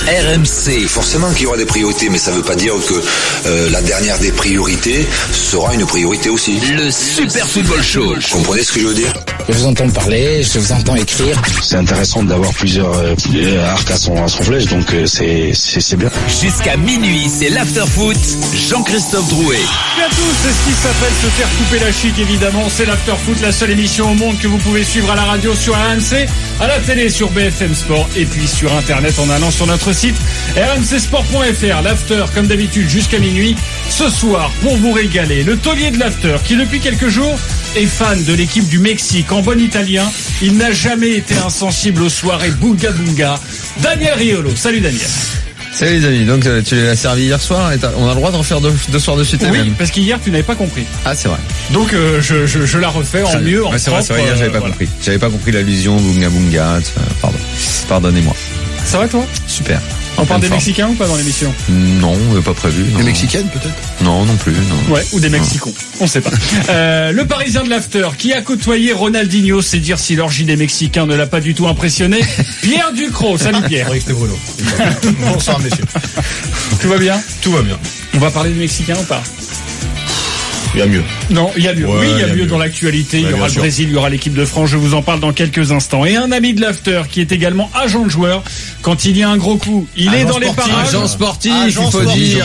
RMC. Forcément qu'il y aura des priorités, mais ça ne veut pas dire que la dernière des priorités sera une priorité aussi. Le Super Football Show. Vous comprenez ce que je veux dire ? Je vous entends parler, je vous entends écrire. C'est intéressant d'avoir plusieurs arcs à son flèche, donc c'est bien. Jusqu'à minuit, c'est l'Afterfoot. Jean-Christophe Drouet. Salut à tous, c'est ce qui s'appelle se faire couper la chic, évidemment. C'est l'Afterfoot, la seule émission au monde que vous pouvez suivre à la radio sur RMC, à la télé sur BFM Sport et puis sur Internet en allant sur notre site rmcsport.fr. L'After, comme d'habitude, jusqu'à minuit. Ce soir, pour vous régaler, le taulier de l'After, qui depuis quelques jours est fan de l'équipe du Mexique. En bon italien, il n'a jamais été insensible aux soirées Bunga Bunga. Daniel Riolo. Salut Daniel. Salut les amis, donc tu l'as servi hier soir et on a le droit de refaire deux soirs de suite. Oui, même. parce qu'hier tu n'avais pas compris. Ah c'est vrai. Donc je la refais en mieux, en c'est propre. vrai, hier j'avais pas compris. J'avais pas compris l'allusion Bunga Bunga, pardon. Pardonnez-moi. Ça va toi ? Super. On parle des Mexicains ou pas dans l'émission ? Non, pas prévu. Des Mexicaines peut-être ? Non, non plus. Non. Ouais, ou des Mexicons. On sait pas. Le Parisien de l'After, qui a côtoyé Ronaldinho, c'est dire si l'orgie des Mexicains ne l'a pas du tout impressionné. Pierre Ducrot. Salut Pierre. Oui, c'était Bruno. Bonsoir messieurs. Tout va bien ? Tout va bien. On va parler des Mexicains ou pas ? Il y a mieux. Non, il y a mieux. Ouais, oui, il y a mieux dans l'actualité. Ouais, il y aura le sûr. Brésil, il y aura l'équipe de France. Je vous en parle dans quelques instants. Et un ami de l'After qui est également agent de joueur. Quand il y a un gros coup, il est dans les parages. Agent sportif, il faut dire.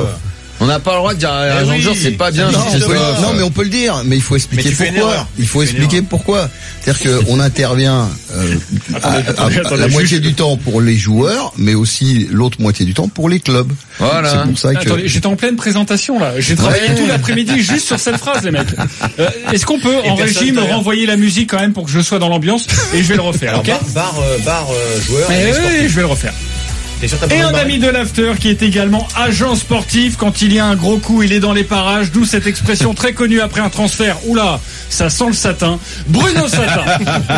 On n'a pas le droit de dire agent de joueur, c'est pas bien. Non, mais on peut le dire, mais il faut expliquer tu fais une pourquoi. erreur. Il faut expliquer pourquoi. C'est-à-dire qu'on intervient Attendez, la moitié juge. du temps pour les joueurs, mais aussi l'autre moitié du temps pour les clubs. Voilà. C'est pour ça que... Attendez, j'étais en pleine présentation là. J'ai travaillé tout l'après-midi juste sur cette phrase, les mecs. Est-ce qu'on peut, en régie, me renvoyer la musique quand même pour que je sois dans l'ambiance ? Et je vais le refaire, ok ? Bar joueur. Oui, je vais le refaire. Et un ami de l'After qui est également agent sportif. Quand il y a un gros coup, il est dans les parages. D'où cette expression très connue après un transfert. Oula, ça sent le satin. Bruno Satin.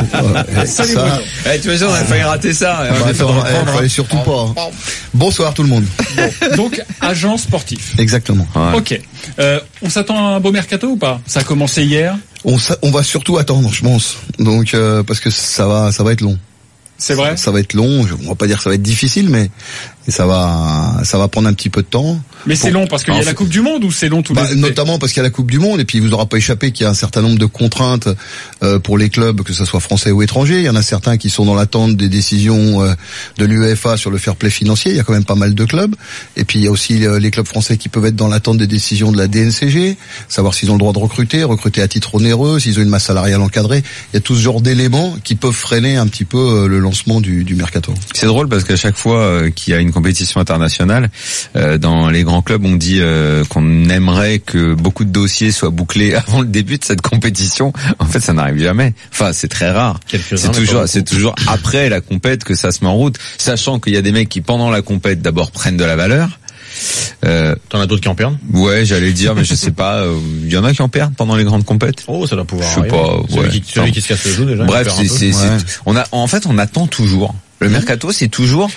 Salut ça- Bruno. Tu vois, on a failli rater ça. fallait surtout pas. Hein. Bonsoir tout le monde. Donc, agent sportif. Exactement. Ok. On s'attend à un beau mercato ou pas ? Ça a commencé hier. On va surtout attendre, je pense. Donc parce que ça va être long. C'est vrai ? Ça va être long. On va pas dire que ça va être difficile, mais ça va prendre un petit peu de temps. Mais c'est long parce qu'il y a la Coupe du Monde ou c'est long tous les étés ? Notamment parce qu'il y a la Coupe du Monde et puis il vous aura pas échappé qu'il y a un certain nombre de contraintes pour les clubs, que ce soit français ou étrangers. Il y en a certains qui sont dans l'attente des décisions de l'UEFA sur le fair play financier. Il y a quand même pas mal de clubs. Et puis il y a aussi les clubs français qui peuvent être dans l'attente des décisions de la DNCG, savoir s'ils ont le droit de recruter à titre onéreux, s'ils ont une masse salariale encadrée. Il y a tout ce genre d'éléments qui peuvent freiner un petit peu le lancement du mercato. C'est drôle parce qu'à chaque fois qu'il y a une compétition internationale, dans les grands clubs, on dit qu'on aimerait que beaucoup de dossiers soient bouclés avant le début de cette compétition. En fait, ça n'arrive jamais. Enfin, c'est très rare. C'est toujours après la compète que ça se met en route, sachant qu'il y a des mecs qui pendant la compète d'abord prennent de la valeur. T'en as d'autres qui en perdent ? Ouais, j'allais le dire, mais je sais pas. Il y en a qui en perdent pendant les grandes compètes. Oh, ça doit pouvoir. Je sais arriver. pas. Celui qui se casse le genou déjà. Bref, il perd un peu. on attend toujours. Le mercato, c'est toujours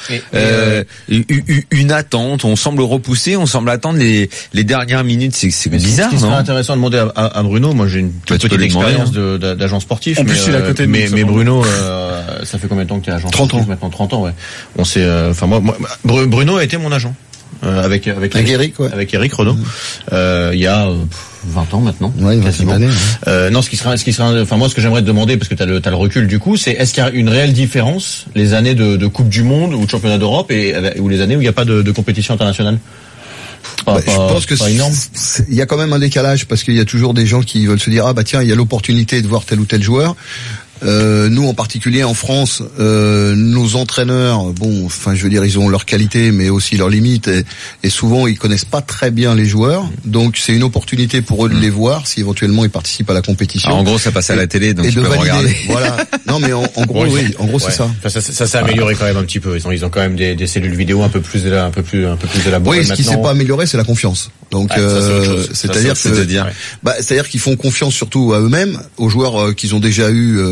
une attente. On semble repousser, on semble attendre les dernières minutes. C'est bizarre, Ce qui serait non ? intéressant de demander à Bruno. Moi, j'ai une petite expérience d'agent sportif. En plus, il est à côté de nous, mais Bruno, ça fait combien de temps que tu es agent 30 sportif ans. maintenant, 30 ans, ouais. On s'est, Bruno a été mon agent. Avec Eric, ouais. Avec Eric Renaud. Il y a 20 ans maintenant. Ouais, une vingtaine quasiment. d'années. Non, ce qui serait, enfin moi, ce que j'aimerais te demander, parce que t'as le recul du coup, c'est est-ce qu'il y a une réelle différence les années de Coupe du Monde ou de Championnat d'Europe ou les années où il n'y a pas de compétition internationale? Je pense que énorme. il y a quand même un décalage parce qu'il y a toujours des gens qui veulent se dire tiens, il y a l'opportunité de voir tel ou tel joueur. Nous en particulier en France, nos entraîneurs, ils ont leurs qualités mais aussi leurs limites et souvent ils connaissent pas très bien les joueurs, donc c'est une opportunité pour eux de les voir si éventuellement ils participent à la compétition. Alors, en gros, ça passe à la télé, donc et ils de peuvent valider. regarder. Voilà. Non mais en gros c'est ça. Enfin, ça s'est amélioré quand même un petit peu. Ils ont quand même des cellules vidéo un peu plus élaborées. Oui, ce qui s'est pas amélioré, c'est la confiance. Donc ça, c'est autre chose. c'est-à-dire qu'ils font confiance surtout à eux-mêmes, aux joueurs qu'ils ont déjà eu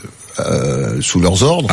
sous leurs ordres. À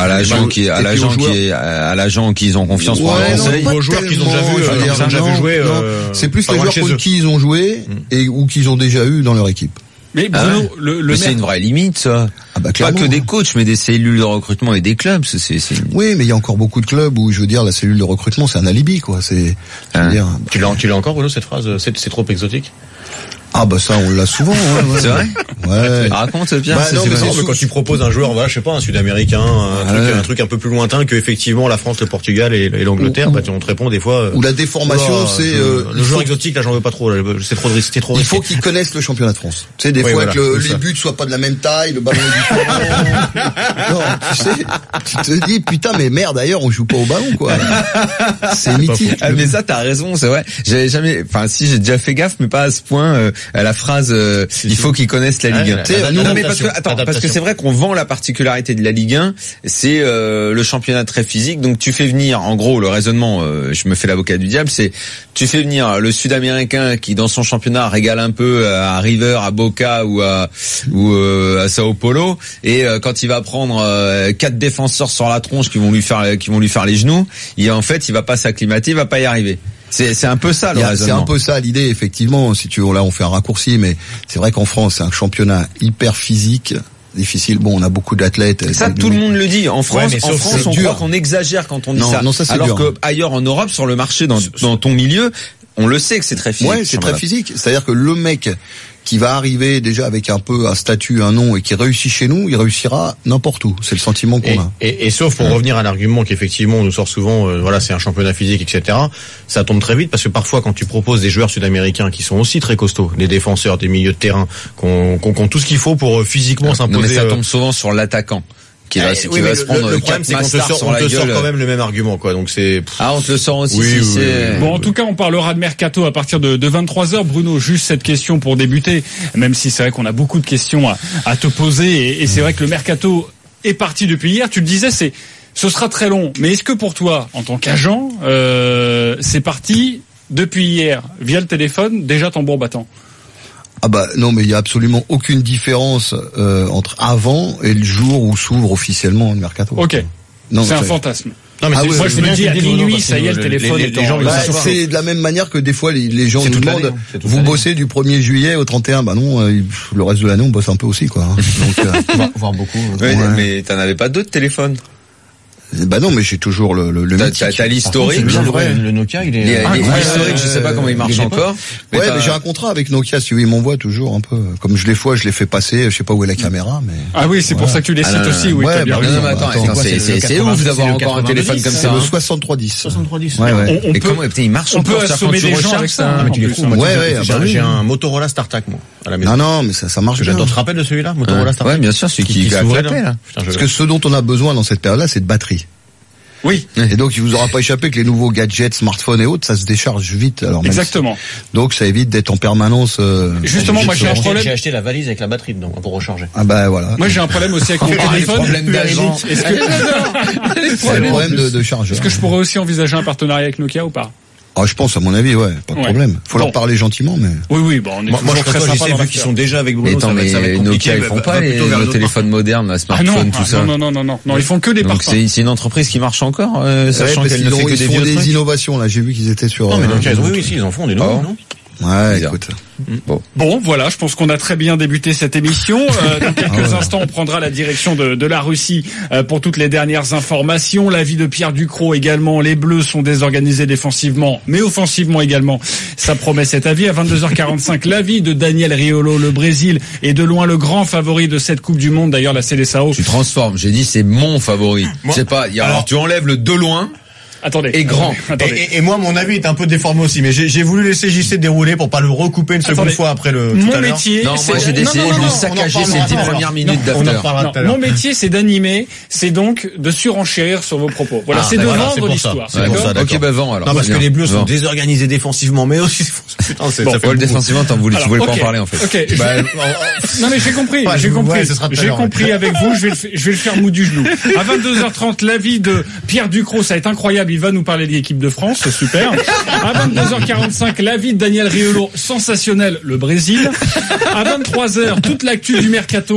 l'agent qu'ils ont confiance pour un conseil. Aux joueurs qu'ils ont déjà vu jouer. C'est plus les joueurs contre qui ils ont joué ou qu'ils ont déjà eu dans leur équipe. Mais Bruno, mais c'est une vraie limite, ça. Ah bah, pas que des coachs, mais des cellules de recrutement et des clubs. Oui, mais il y a encore beaucoup de clubs où, je veux dire, la cellule de recrutement, c'est un alibi, quoi. Je veux dire. Tu l'as encore, Bruno, cette phrase? C'est trop exotique? Ah bah ça on l'a souvent. Ouais. C'est vrai? Ouais. Raconte bien. Mais quand tu proposes un joueur, voilà, je sais pas, un Sud-Américain, un truc un peu plus lointain que effectivement la France, le Portugal et l'Angleterre, on te répond des fois. Ou la déformation, c'est le joueur exotique. Là, j'en veux pas trop. C'est trop risqué. Il faut qu'ils connaissent le championnat de France. Tu sais, des fois voilà, que les buts soient pas de la même taille, le ballon est différent. Non, tu sais, tu te dis putain mais merde d'ailleurs on joue pas au ballon quoi. C'est mythique. Ah, mais ça t'as raison, c'est vrai. J'avais jamais, enfin si j'ai déjà fait gaffe, mais pas à ce point. La phrase il faut qu'ils connaissent la Ligue 1. Non mais parce que c'est vrai qu'on vend la particularité de la Ligue 1, c'est le championnat très physique. Donc tu fais venir, en gros, le raisonnement, je me fais l'avocat du diable, c'est tu fais venir le Sud-Américain qui dans son championnat régale un peu à River, à Boca ou à Sao Paulo, et quand il va prendre 4 défenseurs sur la tronche qui vont lui faire les genoux, il va pas s'acclimater, il va pas y arriver. C'est un peu ça le raisonnement. C'est un peu ça l'idée effectivement. Si tu veux, là on fait un raccourci, mais c'est vrai qu'en France c'est un championnat hyper physique. Difficile. Bon, on a beaucoup d'athlètes. Ça, tout le monde le dit. En France, on croit qu'on exagère quand on dit ça. Non, ça c'est alors dur. que ailleurs en Europe, sur le marché, dans ton milieu, on le sait que c'est très physique. Ouais, c'est très physique. C'est-à-dire que le mec qui va arriver déjà avec un peu un statut, un nom et qui réussit chez nous, il réussira n'importe où. C'est le sentiment qu'on a. Et sauf pour revenir à l'argument qu'effectivement on nous sort souvent, voilà, c'est un championnat physique, etc. Ça tombe très vite parce que parfois quand tu proposes des joueurs sud-américains qui sont aussi très costauds, des défenseurs, des milieux de terrain, qu'on tout ce qu'il faut pour physiquement s'imposer. Mais ça tombe souvent sur l'attaquant. Qui va se prendre le problème, c'est qu'on te sort quand même le même argument, quoi. Donc c'est. Ah, on te le sort aussi. Oui. Bon, en tout cas, on parlera de mercato à partir de 23h. Bruno, juste cette question pour débuter, même si c'est vrai qu'on a beaucoup de questions à te poser, et c'est vrai que le mercato est parti depuis hier. Tu le disais, ce sera très long. Mais est-ce que pour toi, en tant qu'agent, c'est parti depuis hier via le téléphone, déjà tambour battant? Ah bah non, mais il y a absolument aucune différence entre avant et le jour où s'ouvre officiellement le mercato. Ok. Non, c'est un fantasme. Non, mais moi je me dis à minuit, ça y est, le téléphone. Les gens, c'est de la même manière que des fois les gens nous demandent vous bossez du 1er juillet au 31. Bah non, le reste de l'année on bosse un peu aussi quoi. Donc voir beaucoup. Mais t'en avais pas d'autres téléphones? Bah non, mais j'ai toujours le T'as l'historique. Le Nokia, il est l'historique, je sais pas comment il marche encore. Mais j'ai un contrat avec Nokia, si oui, il m'envoie toujours un peu. Comme je les fais passer, je sais pas où est la caméra, mais. Ah oui, c'est pour ça que tu les cites aussi, oui. Ouais, bah non, mais attends, c'est ouf d'avoir encore un téléphone comme ça. Le 6310. 6310. Ouais. Et comment, il marche encore? On peut assommer des gens avec ça. J'ai un Motorola StarTAC, moi, à la maison. Non, mais ça marche bien. Tu te rappelles de celui-là, Motorola StarTAC? Ouais, bien sûr, celui qui a clapé, là. Parce que ce dont on a besoin dans cette période-là, c'est de batterie. Oui. Et donc, il vous aura pas échappé que les nouveaux gadgets, smartphones et autres, ça se décharge vite. Alors exactement. Donc, ça évite d'être en permanence. Justement, moi j'ai un problème. J'ai acheté la valise avec la batterie dedans pour recharger. Ah bah voilà. Moi j'ai un problème aussi avec mon téléphone. Problème d'agent. C'est le problème de charge. Est-ce que je pourrais aussi envisager un partenariat avec Nokia ou pas? Ah, je pense, à mon avis, ouais, pas de problème. Faut leur parler gentiment, mais. Oui, bon, on est moi, je très sympa vu qu'ils sont déjà avec Bruno. Mais Nokia, ils font pas les téléphones modernes, les smartphones, tout ça. Non, ils font que des parfums. Donc c'est une entreprise qui marche encore, sachant qu'elle ne fait que des vieux trucs. Des innovations, là, j'ai vu qu'ils étaient sur. Non, mais Nokia, oui, ils en font des nouveaux, non? Ouais, écoute. Bon, voilà, je pense qu'on a très bien débuté cette émission. Dans quelques instants, on prendra la direction de la Russie pour toutes les dernières informations. L'avis de Pierre Ducrot également. Les Bleus sont désorganisés défensivement, mais offensivement également. Ça promet cet avis. À 22h45, l'avis de Daniel Riolo. Le Brésil est de loin le grand favori de cette Coupe du Monde. D'ailleurs, la Seleção. Tu transformes. J'ai dit c'est mon favori. C'est pas. Alors tu enlèves le de loin. Attendez. Et grand. Et moi, mon avis est un peu déformé aussi, mais j'ai voulu laisser JC dérouler pour pas le recouper une seconde fois après le tout à l'heure. Métier, non, moi j'ai décidé de saccager ces 10 premières minutes d'after. Mon métier, c'est d'animer, c'est donc de surenchérir sur vos propos. Voilà, c'est de vendre l'histoire. Ok, bah vends alors. Non, parce que les Bleus sont désorganisés défensivement, mais aussi, putain, ça fait le défensivement, tu voulais pas en parler, en fait. Ok. Non, mais j'ai compris. J'ai compris avec vous, je vais le faire mou du genou. À 22h30, l'avis de Pierre Ducrot, ça va être incroyable. Il va nous parler de l'équipe de France, c'est super. À 22h45, l'avis de Daniel Riolo, sensationnel, le Brésil. À 23h, toute l'actu du mercato,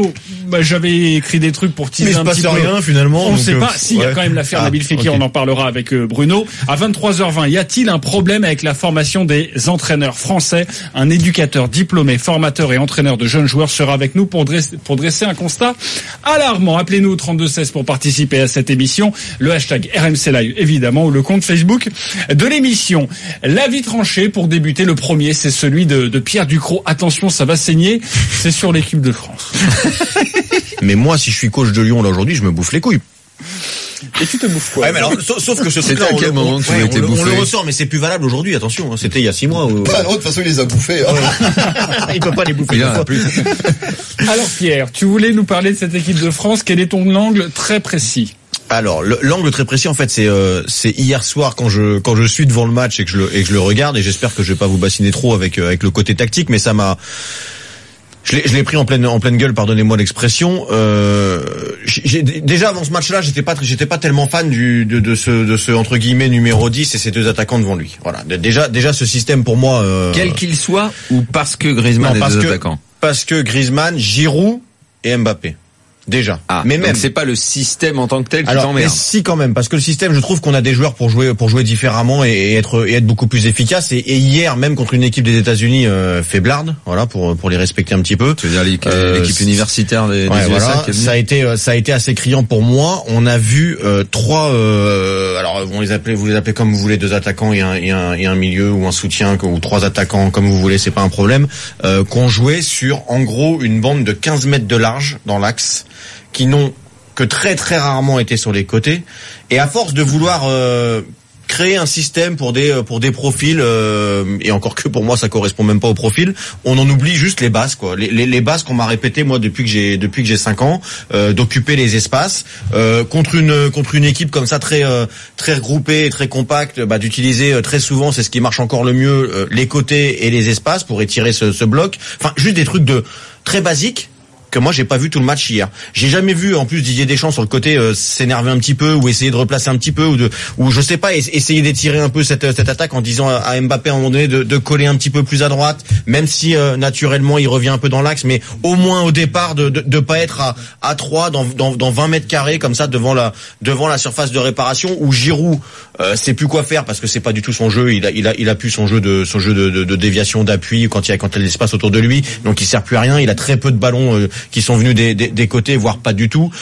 j'avais écrit des trucs pour teaser un petit peu. Mais il se passe rien finalement. On ne sait pas. S'il y a quand même l'affaire Nabil Fekir, on en parlera avec Bruno. À 23h20, y a-t-il un problème avec la formation des entraîneurs français? Un éducateur diplômé, formateur et entraîneur de jeunes joueurs sera avec nous pour dresser un constat alarmant. Appelez-nous au 3216 pour participer à cette émission. Le hashtag RMC Live, évidemment, ou le compte Facebook de l'émission. L'avis tranché pour débuter. Le premier, c'est celui de Pierre Ducrot. Attention, ça va saigner. C'est sur l'équipe de France. Mais moi, si je suis coach de Lyon là aujourd'hui, je me bouffe les couilles. Et tu te bouffes quoi? Ouais, mais alors, sauf que ce truc-là, à quel moment tu été bouffé? On le ressort, mais c'est plus valable aujourd'hui. Attention, c'était il y a 6 mois. Bah non, de toute façon, il les a bouffés. Il peut pas les bouffer deux fois. Alors Pierre, tu voulais nous parler de cette équipe de France. Quel est ton angle très précis? Alors l'angle très précis en fait c'est hier soir quand je suis devant le match et que je le regarde, et j'espère que je vais pas vous bassiner trop avec le côté tactique, mais ça m'a je l'ai pris en pleine gueule, pardonnez-moi l'expression. Déjà avant ce match-là, j'étais pas tellement fan de ce entre guillemets numéro 10 et ses deux attaquants devant lui. Voilà. Déjà ce système pour moi quel qu'il soit, ou parce que Griezmann est deux attaquants? Parce que Griezmann, Giroud et Mbappé. Déjà. Mais même c'est pas le système en tant que tel qui t'emmerde. Mais si quand même, parce que le système, je trouve qu'on a des joueurs pour jouer différemment et être beaucoup plus efficace. Et hier, même contre une équipe des États-Unis faiblarde, voilà, pour les respecter un petit peu. Tu veux dire l'équipe universitaire des USA, voilà, ça a été assez criant pour moi. On a vu trois, alors vous les appelez comme vous voulez, deux attaquants et un milieu ou un soutien, ou trois attaquants comme vous voulez, c'est pas un problème. Qu'on jouait sur en gros une bande de 15 mètres de large dans l'axe, qui n'ont que très très rarement été sur les côtés, et à force de vouloir créer un système pour des profils, et encore que pour moi ça correspond même pas au profil, on en oublie juste les bases quoi, les bases qu'on m'a répété moi depuis que j'ai 5 ans, d'occuper les espaces contre une équipe comme ça très regroupée et très compacte, d'utiliser très souvent, c'est ce qui marche encore le mieux, les côtés et les espaces pour étirer ce bloc, enfin juste des trucs de très basiques que moi j'ai pas vu tout le match hier. J'ai jamais vu en plus Didier Deschamps sur le côté s'énerver un petit peu ou essayer de replacer un petit peu ou je sais pas, essayer d'étirer un peu cette attaque en disant à Mbappé à un moment donné de coller un petit peu plus à droite, même si naturellement il revient un peu dans l'axe, mais au moins au départ de pas être à 3 dans 20 mètres carrés comme ça devant la surface de réparation, où Giroud sait plus quoi faire parce que c'est pas du tout son jeu, il a plus son jeu de déviation, d'appui quand il y a l'espace autour de lui, donc il sert plus à rien, il a très peu de ballons qui sont venus des côtés, voire pas du tout.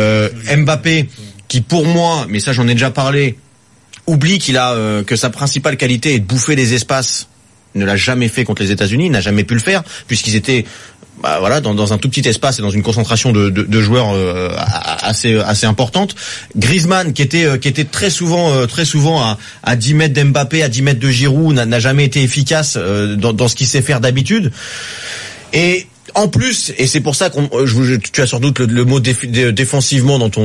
Mbappé, qui pour moi, mais ça j'en ai déjà parlé, oublie que sa principale qualité est de bouffer les espaces, ne l'a jamais fait contre les États-Unis, il n'a jamais pu le faire, puisqu'ils étaient dans un tout petit espace et dans une concentration de joueurs assez importante. Griezmann qui était très souvent à 10 mètres d'Mbappé, à 10 mètres de Giroud, n'a jamais été efficace dans ce qu'il sait faire d'habitude. Et en plus, et c'est pour ça tu as sans doute le mot défensivement dans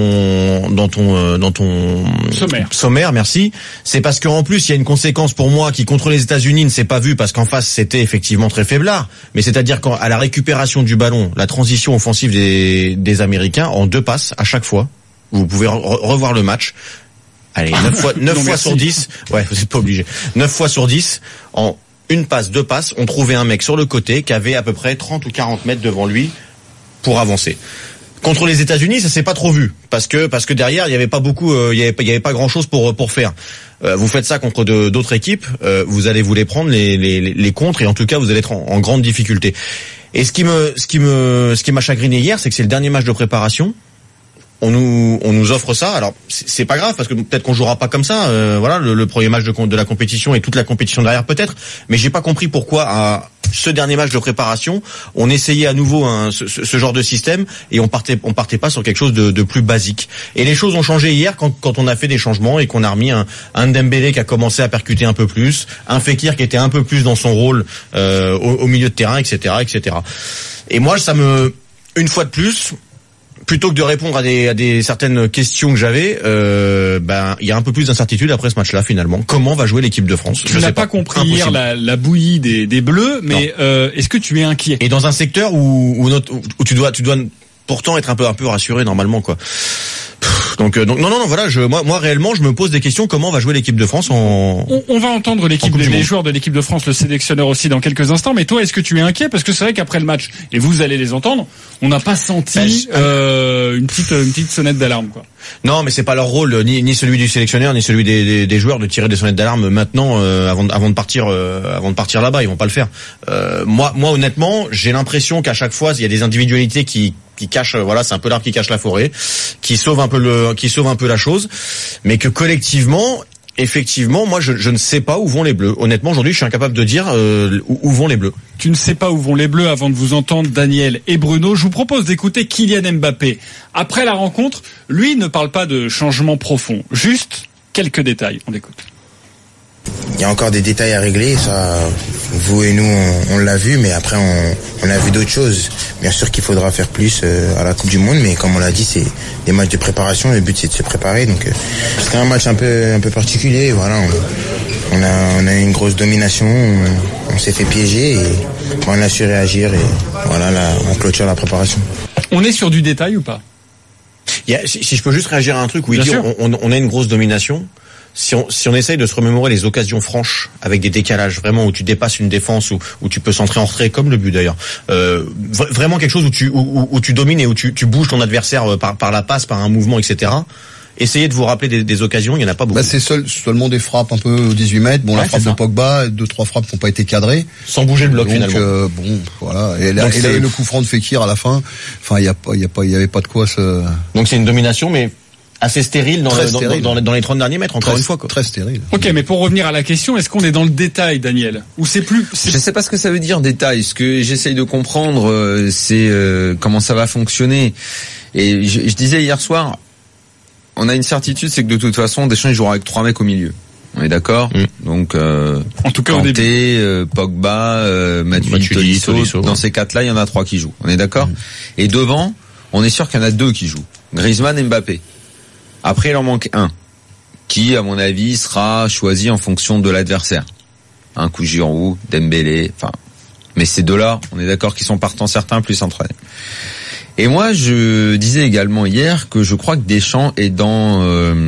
ton sommaire, merci. C'est parce qu'en plus, il y a une conséquence pour moi qui contre les États-Unis ne s'est pas vue, parce qu'en face c'était effectivement très faiblard. Mais c'est-à-dire qu'à la récupération du ballon, la transition offensive des Américains en 2 passes à chaque fois. Vous pouvez revoir le match. Allez, 9 fois sur 10. Ouais, vous n'êtes pas obligé. 9 fois sur 10 en 1 passe, 2 passes, on trouvait un mec sur le côté qui avait à peu près 30 ou 40 mètres devant lui pour avancer. Contre les États-Unis, ça s'est pas trop vu parce que derrière il y avait pas beaucoup, il y avait pas grand chose pour faire. Vous faites ça contre d'autres équipes, vous allez vous les prendre les contres, et en tout cas vous allez être en grande difficulté. Et ce qui m'a chagriné hier, c'est que c'est le dernier match de préparation. On nous offre ça. Alors c'est pas grave parce que peut-être qu'on jouera pas comme ça. Voilà, le premier match de la compétition et toute la compétition derrière peut-être. Mais j'ai pas compris pourquoi à ce dernier match de préparation, on essayait à nouveau ce genre de système et on partait pas sur quelque chose de plus basique. Et les choses ont changé hier quand on a fait des changements et qu'on a remis un Dembélé qui a commencé à percuter un peu plus, un Fekir qui était un peu plus dans son rôle au milieu de terrain, etc., etc. Et moi, une fois de plus, plutôt que de répondre à des certaines questions que j'avais, il y a un peu plus d'incertitude après ce match-là finalement. Comment va jouer l'équipe de France? Tu n'as pas compris hier la bouillie des Bleus, mais est-ce que tu es inquiet? Et dans un secteur où tu dois pourtant être un peu rassuré normalement quoi. Donc non, voilà, moi réellement, je me pose des questions. Comment va jouer l'équipe de France en... On va entendre les joueurs de l'équipe de France, le sélectionneur aussi dans quelques instants. Mais toi, est-ce que tu es inquiet? Parce que c'est vrai qu'après le match, et vous allez les entendre, on n'a pas senti une petite sonnette d'alarme, quoi. Non, mais c'est pas leur rôle, ni celui du sélectionneur, ni celui des joueurs de tirer des sonnettes d'alarme maintenant avant de partir là-bas. Ils vont pas le faire. Moi honnêtement, j'ai l'impression qu'à chaque fois, il y a des individualités qui cachent, voilà, c'est un peu l'arbre qui cache la forêt, qui sauve un peu la chose, mais que collectivement, effectivement, moi je ne sais pas où vont les Bleus. Honnêtement, aujourd'hui, je suis incapable de dire où vont les Bleus. Tu ne sais pas où vont les Bleus. Avant de vous entendre, Daniel et Bruno, je vous propose d'écouter Kylian Mbappé. Après la rencontre, lui ne parle pas de changement profond, juste quelques détails. On écoute. Il y a encore des détails à régler, ça, vous et nous, on l'a vu, mais après, on a vu d'autres choses. Bien sûr qu'il faudra faire plus à la Coupe du Monde, mais comme on l'a dit, c'est des matchs de préparation, le but c'est de se préparer. Donc, c'était un match un peu particulier, voilà. On a eu une grosse domination, on s'est fait piéger et on a su réagir et voilà, là, on clôture la préparation. On est sur du détail ou pas? Si je peux juste réagir à un truc, oui, on a une grosse domination. Si on essaye de se remémorer les occasions franches avec des décalages vraiment où tu dépasses une défense où tu peux centrer en retrait comme le but d'ailleurs, vraiment quelque chose où tu domines et où tu bouges ton adversaire par la passe, par un mouvement, etc. Essayez de vous rappeler des occasions, il y en a pas beaucoup. C'est seulement des frappes un peu aux 18 mètres. Bon, la frappe de Pogba, 2-3 frappes qui n'ont pas été cadrées. Sans bouger le bloc, donc, finalement. Bon, voilà. Et là, le coup franc de Fekir à la fin. Enfin, il y avait pas de quoi se. Donc c'est une domination, mais assez stérile dans les 30 derniers mètres, encore une fois, quoi. Très stérile. Ok, mais pour revenir à la question, est-ce qu'on est dans le détail, Daniel? Ou c'est plus... Je sais pas ce que ça veut dire, détail. Ce que j'essaye de comprendre, c'est comment ça va fonctionner. Et je disais hier soir, on a une certitude, c'est que de toute façon, Deschamps, il jouera avec 3 mecs au milieu. On est d'accord? Donc, en tout cas, Kanté, Pogba, Matuidi, Tolisso. Dans ces 4-là, il y en a 3 qui jouent. On est d'accord? Et devant, on est sûr qu'il y en a 2 qui jouent. Griezmann et Mbappé. Après, il en manque un, qui, à mon avis, sera choisi en fonction de l'adversaire. Un coup Giroud, Dembélé, enfin. Mais ces 2-là, on est d'accord qu'ils sont partants certains, plus entraînés. Et moi, je disais également hier que je crois que Deschamps est dans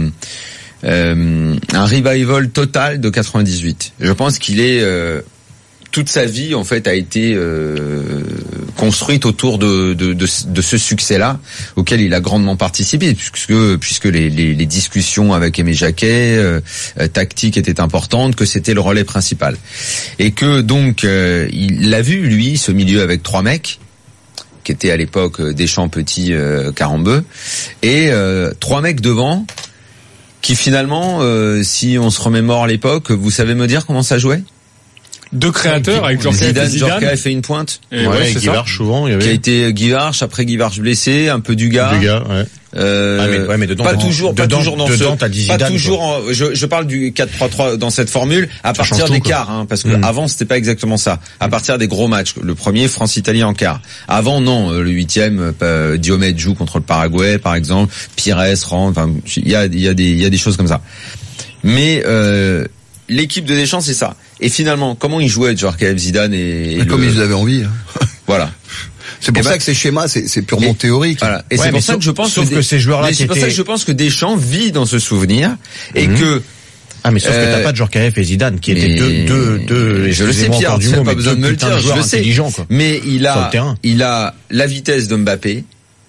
un revival total de 98. Je pense qu'il est toute sa vie en fait a été construite autour de ce succès-là auquel il a grandement participé puisque les discussions avec Aimé Jacquet tactiques étaient importantes, que c'était le relais principal et que donc il l'a vu lui ce milieu avec 3 mecs qui étaient à l'époque Deschamps, Petit, Carambeu et 3 mecs devant qui finalement si on se remémore l'époque, vous savez me dire comment ça jouait? 2 créateurs avec Zidane a fait une pointe. Et ouais, Guivarch souvent, il y avait. Qui a été Guivarch, après Guivarch blessé, un peu Dugas. Ouais. Mais dedans, pas toujours dans Zidane, pas toujours je parle du 4-3-3 dans cette formule à partir des quarts, hein, parce que avant c'était pas exactement ça. À partir des gros matchs, le premier France-Italie en quart. Avant non, le 8e Diomède joue contre le Paraguay par exemple, Pires rentre, enfin il y a des choses comme ça. Mais l'équipe de Deschamps, c'est ça. Et finalement, comment ils jouaient, Djorkaeff, Zidane et comme ils avaient envie. Hein. Voilà. C'est pour ça que ces schémas, c'est purement théorique. Voilà. Et c'est pour ça que je pense que ces joueurs-là, c'est pour ça que je pense que Deschamps vit dans ce souvenir et que. Ah, mais sauf que t'as pas Djorkaeff et Zidane qui étaient deux. Je le sais, Pierre. Tu n'as pas besoin de me le dire. Je le sais. Mais il a la vitesse de Mbappé.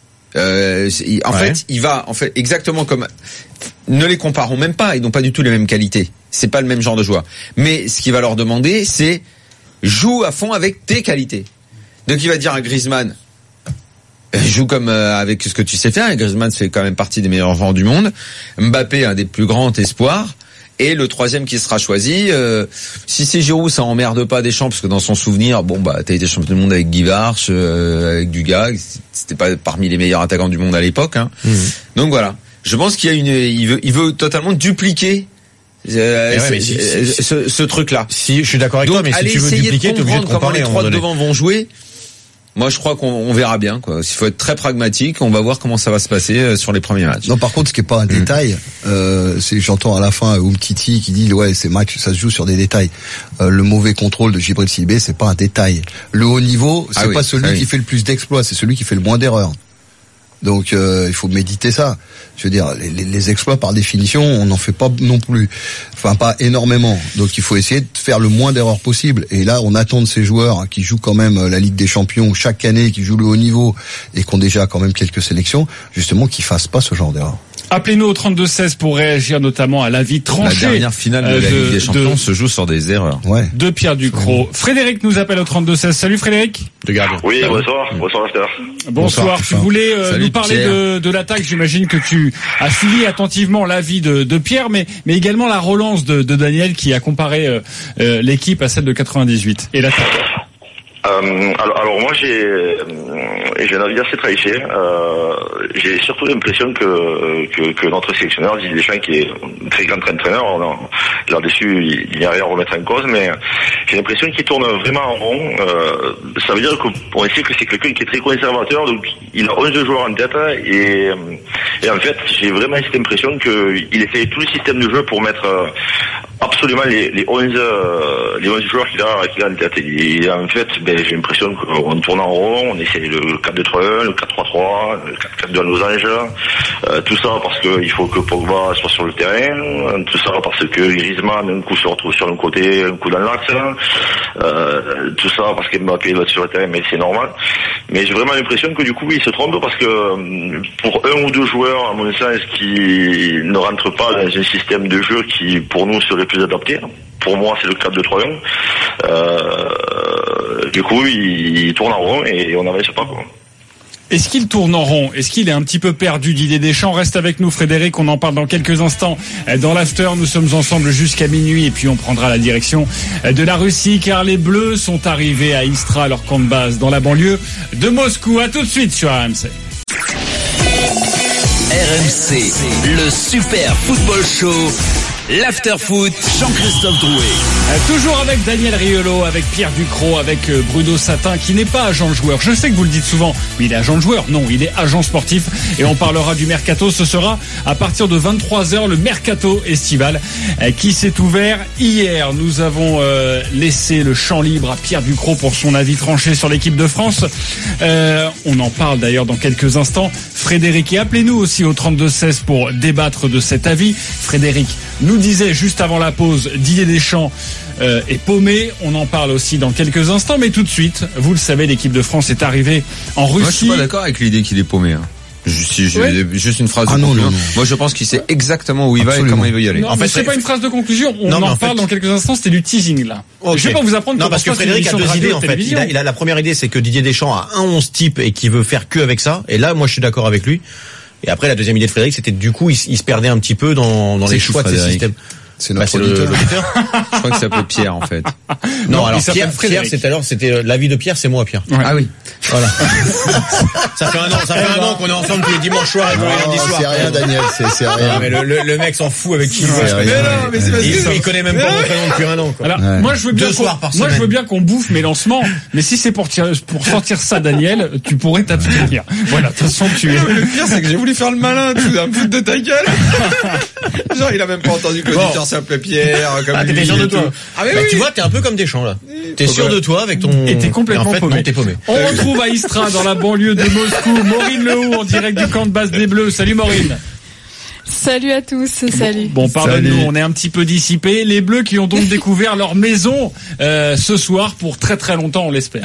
Fait, il va exactement comme. Ne les comparons même pas, ils n'ont pas du tout les mêmes qualités. C'est pas le même genre de joueur. Mais ce qu'il va leur demander, c'est joue à fond avec tes qualités. Donc il va dire à Griezmann, joue comme avec ce que tu sais faire. Et Griezmann fait quand même partie des meilleurs joueurs du monde. Mbappé, un des plus grands espoirs. Et le 3e qui sera choisi, si c'est Giroud, ça emmerde pas Deschamps, parce que dans son souvenir, t'as été champion du monde avec Guivarch, avec Dugas, c'était pas parmi les meilleurs attaquants du monde à l'époque. Hein. Donc voilà. Je pense qu'il y a il veut totalement dupliquer ce truc-là. Si je suis d'accord avec toi, mais si tu veux dupliquer, t'es obligé de comparer. Comment les 3 devant vont jouer. Moi, je crois qu'on verra bien, quoi. S'il faut être très pragmatique, on va voir comment ça va se passer sur les premiers matchs. Non, par contre, ce qui est pas un détail, c'est j'entends à la fin Umtiti qui dit ouais, ces matchs, ça se joue sur des détails. Le mauvais contrôle de Djibril Cissé, c'est pas un détail. Le haut niveau, c'est pas celui qui fait le plus d'exploits, c'est celui qui fait le moins d'erreurs. Donc il faut méditer ça. Je veux dire, les exploits par définition, on n'en fait pas non plus, enfin pas énormément. Donc il faut essayer de faire le moins d'erreurs possible. Et là, on attend de ces joueurs qui jouent quand même la Ligue des Champions chaque année, qui jouent le haut niveau et qui ont déjà quand même quelques sélections, justement, qu'ils fassent pas ce genre d'erreurs. Appelez-nous au 32-16 pour réagir notamment à l'avis tranché. La dernière finale de la Ligue des Champions se joue sur des erreurs. Ouais. De Pierre Ducrot. Frédéric nous appelle au 32-16. Salut Frédéric. De gardien. Oui, bonsoir After. Bonsoir. Tu voulais nous parler de l'attaque. J'imagine que tu as suivi attentivement l'avis de Pierre, mais également la relance de Daniel qui a comparé l'équipe à celle de 98 et l'attaque. Alors moi j'ai un avis assez tranché. J'ai surtout l'impression que notre sélectionneur Didier Deschamps, qui est un très grand entraîneur, là-dessus il n'y a rien à remettre en cause, mais j'ai l'impression qu'il tourne vraiment en rond. Ça veut dire qu'on sait que c'est quelqu'un qui est très conservateur, donc il a 11 joueurs en tête et en fait j'ai vraiment cette impression qu'il essaye tout le système de jeu pour mettre absolument les 11 joueurs qu'il a en tête. Et en fait, j'ai l'impression qu'on tourne en rond, on essaie le 4-2-3-1, le 4-3-3, le 4-4-2 à losange, tout ça parce que il faut que Pogba soit sur le terrain, tout ça parce que Griezmann un coup se retrouve sur un côté, un coup dans l'axe, tout ça parce que Mbappé va sur le terrain, mais c'est normal. Mais j'ai vraiment l'impression que du coup il se trompe parce que pour un ou deux joueurs, à mon sens, qui ne rentrent pas dans un système de jeu qui pour nous serait plus adapté. Pour moi, c'est le 4-2-3-1. Du coup, il tourne en rond et on n'avance pas, quoi. Est-ce qu'il tourne en rond? Est-ce qu'il est un petit peu perdu? Didier Deschamps, reste avec nous, Frédéric. On en parle dans quelques instants dans l'after. Nous sommes ensemble jusqu'à minuit et puis on prendra la direction de la Russie car les Bleus sont arrivés à Istra, leur camp de base dans la banlieue de Moscou. À tout de suite sur RMC. RMC, le Super Football Show. L'Afterfoot, Jean-Christophe Drouet. Toujours avec Daniel Riolo, avec Pierre Ducrot, avec Bruno Satin, qui n'est pas agent de joueur. Je sais que vous le dites souvent, mais il est agent de joueur. Non, il est agent sportif. Et on parlera du mercato. Ce sera à partir de 23h, le mercato estival qui s'est ouvert hier. Nous avons laissé le champ libre à Pierre Ducrot pour son avis tranché sur l'équipe de France. On en parle d'ailleurs dans quelques instants. Frédéric, et appelez-nous aussi au 32-16 pour débattre de cet avis. Frédéric nous disait juste avant la pause, Didier Deschamps est paumé. On en parle aussi dans quelques instants, mais tout de suite, vous le savez, l'équipe de France est arrivée en Russie. Moi, je suis pas d'accord avec l'idée qu'il est paumé. Juste une phrase de conclusion. Non. Moi, je pense qu'il sait exactement où il va et comment il veut y aller. Non, en fait, c'est pas une phrase de conclusion. On en parle dans quelques instants. C'était du teasing là. Okay. Je vais pas vous apprendre. Non, parce que Frédéric a deux idées en fait. Il a la première idée, c'est que Didier Deschamps a un 11 type et qu'il veut faire que avec ça. Et là, moi, je suis d'accord avec lui. Et après, la deuxième idée de Frédéric, c'était du coup, il se perdait un petit peu dans les choix de ces systèmes. C'est notre auditeur. Je crois que ça s'appelait Pierre, en fait. Non, alors Pierre, c'était l'avis de Pierre, c'est moi, Pierre. Ouais. Ah oui. Voilà. Ça fait un an qu'on est ensemble tous les dimanches soirs et tous les lundis soirs. C'est rien, Daniel, c'est rien. Mais le mec s'en fout avec qui il veut. Mais c'est parce que il connaît même pas mon prénom depuis un an, quoi. Alors, moi, je veux bien qu'on bouffe mes lancements, mais si c'est pour sortir ça, Daniel, tu pourrais t'abstenir. Voilà, de toute façon, tu es. Le pire, c'est que j'ai voulu faire le malin, tu un foot de ta gueule. Genre, il a même pas entendu que l'auditeur s'appelait Pierre, comme lui. T'es sûr de toi. Ah, mais oui. Tu vois, t'es un peu comme Deschamps, là. T'es sûr de toi avec ton... Et t'es complètement paumé. Non, t'es paumé. On retrouve à Istra, dans la banlieue de Moscou, Maureen Lehoux, en direct du camp de base des Bleus. Salut Maureen. Salut à tous, salut. Bon, pardonne-nous, on est un petit peu dissipés. Les Bleus qui ont donc découvert leur maison ce soir pour très très longtemps, on l'espère.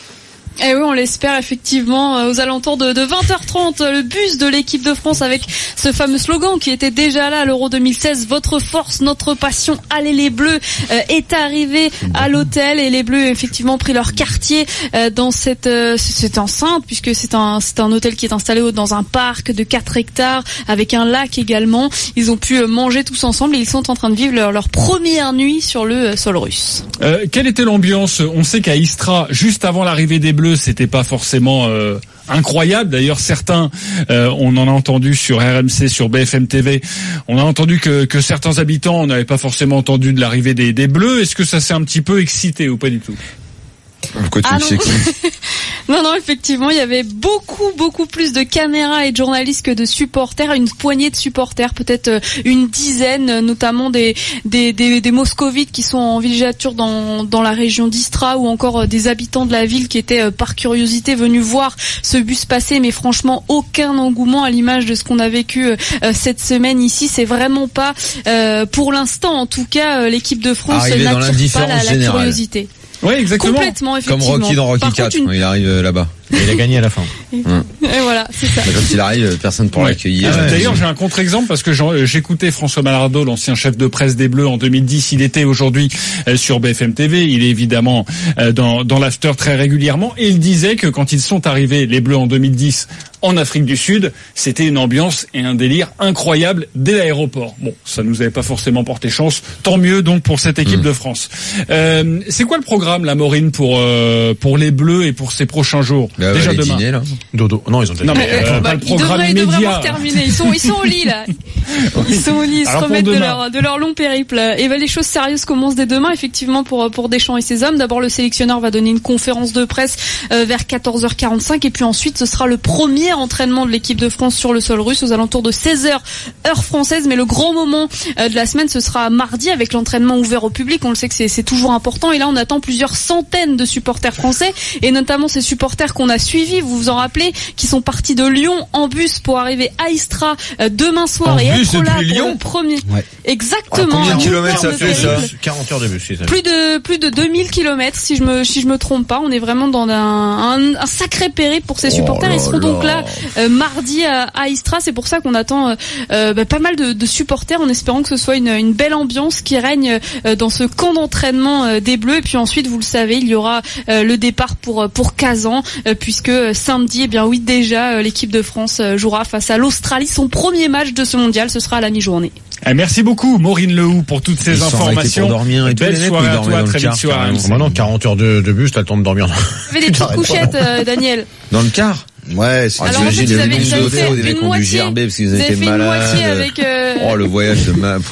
Eh oui, on l'espère effectivement aux alentours de 20h30, le bus de l'équipe de France avec ce fameux slogan qui était déjà là à l'Euro 2016, votre force, notre passion, allez les Bleus, est arrivé à l'hôtel et les Bleus ont effectivement pris leur quartier dans cette enceinte puisque c'est un hôtel qui est installé dans un parc de 4 hectares avec un lac également. Ils ont pu manger tous ensemble et ils sont en train de vivre leur première nuit sur le sol russe. Quelle était l'ambiance? On sait qu'à Istra, juste avant l'arrivée des Bleus, c'était pas forcément incroyable. D'ailleurs, certains, on en a entendu sur RMC, sur BFM TV, on a entendu que certains habitants n'avaient pas forcément entendu de l'arrivée des Bleus. Est-ce que ça s'est un petit peu excité ou pas du tout? Pourquoi tu sais qui? Non, effectivement, il y avait beaucoup plus de caméras et de journalistes que de supporters, une poignée de supporters, peut-être une dizaine, notamment des moscovites qui sont en villégiature dans la région d'Istra, ou encore des habitants de la ville qui étaient par curiosité venus voir ce bus passer, mais franchement aucun engouement à l'image de ce qu'on a vécu cette semaine ici. C'est vraiment pas, pour l'instant en tout cas, l'équipe de France n'attire pas la curiosité. Oui, exactement. Complètement, effectivement. Comme Rocky dans Rocky 4, quand il arrive là-bas. Et il a gagné à la fin. Et voilà, c'est ça. Mais quand il arrive, personne pour l'accueillir. D'ailleurs, j'ai un contre-exemple parce que j'écoutais François Malardeau, l'ancien chef de presse des Bleus en 2010. Il était aujourd'hui sur BFM TV. Il est évidemment dans l'after très régulièrement. Et il disait que quand ils sont arrivés, les Bleus, en 2010, en Afrique du Sud, c'était une ambiance et un délire incroyable dès l'aéroport. Bon, ça nous avait pas forcément porté chance. Tant mieux donc pour cette équipe de France. C'est quoi le programme, la Maureen, pour les Bleus et pour ces prochains jours? Déjà demain. Dîner, là. Dodo. Non, ils ont déjà. Non, mais le programme ils devraient immédiat. avoir terminé. Ils sont au lit là. Ils sont au lit. Ils se remettent de leur long périple. Et les choses sérieuses commencent dès demain, effectivement, pour Deschamps et ses hommes. D'abord, le sélectionneur va donner une conférence de presse vers 14h45, et puis ensuite, ce sera le premier entraînement de l'équipe de France sur le sol russe aux alentours de 16h heure française. Mais le grand moment de la semaine, ce sera mardi avec l'entraînement ouvert au public. On le sait que c'est toujours important. Et là, on attend plusieurs centaines de supporters français, et notamment ces supporters qu'on a suivis, vous vous en rappelez, qui sont partis de Lyon en bus pour arriver à Istra demain soir et être là pour le premier. Ouais. Exactement. Combien de kilomètres ça fait ça? 40 heures de bus. Plus de 2000 kilomètres si je me trompe pas. On est vraiment dans un sacré périple pour ces supporters. Ils seront donc là mardi à Istra. C'est pour ça qu'on attend pas mal de supporters, en espérant que ce soit une belle ambiance qui règne dans ce camp d'entraînement des Bleus. Et puis ensuite, vous le savez, il y aura le départ pour Kazan, puisque samedi, déjà l'équipe de France jouera face à l'Australie, son premier match de ce mondial. Ce sera à la mi-journée. Merci beaucoup Maureen Lehoux pour toutes ces informations. Pour dormir et belle soirée à toi, très vite sur RMC. Maintenant 40 heures de bus, t'as le temps de dormir. Vous avez des petites couchettes, Daniel. Dans le car? Ouais, c'est alors en fait, vous avez fait des mecs ont dû gerber parce qu'ils étaient malades. Avec Oh, le voyage de rien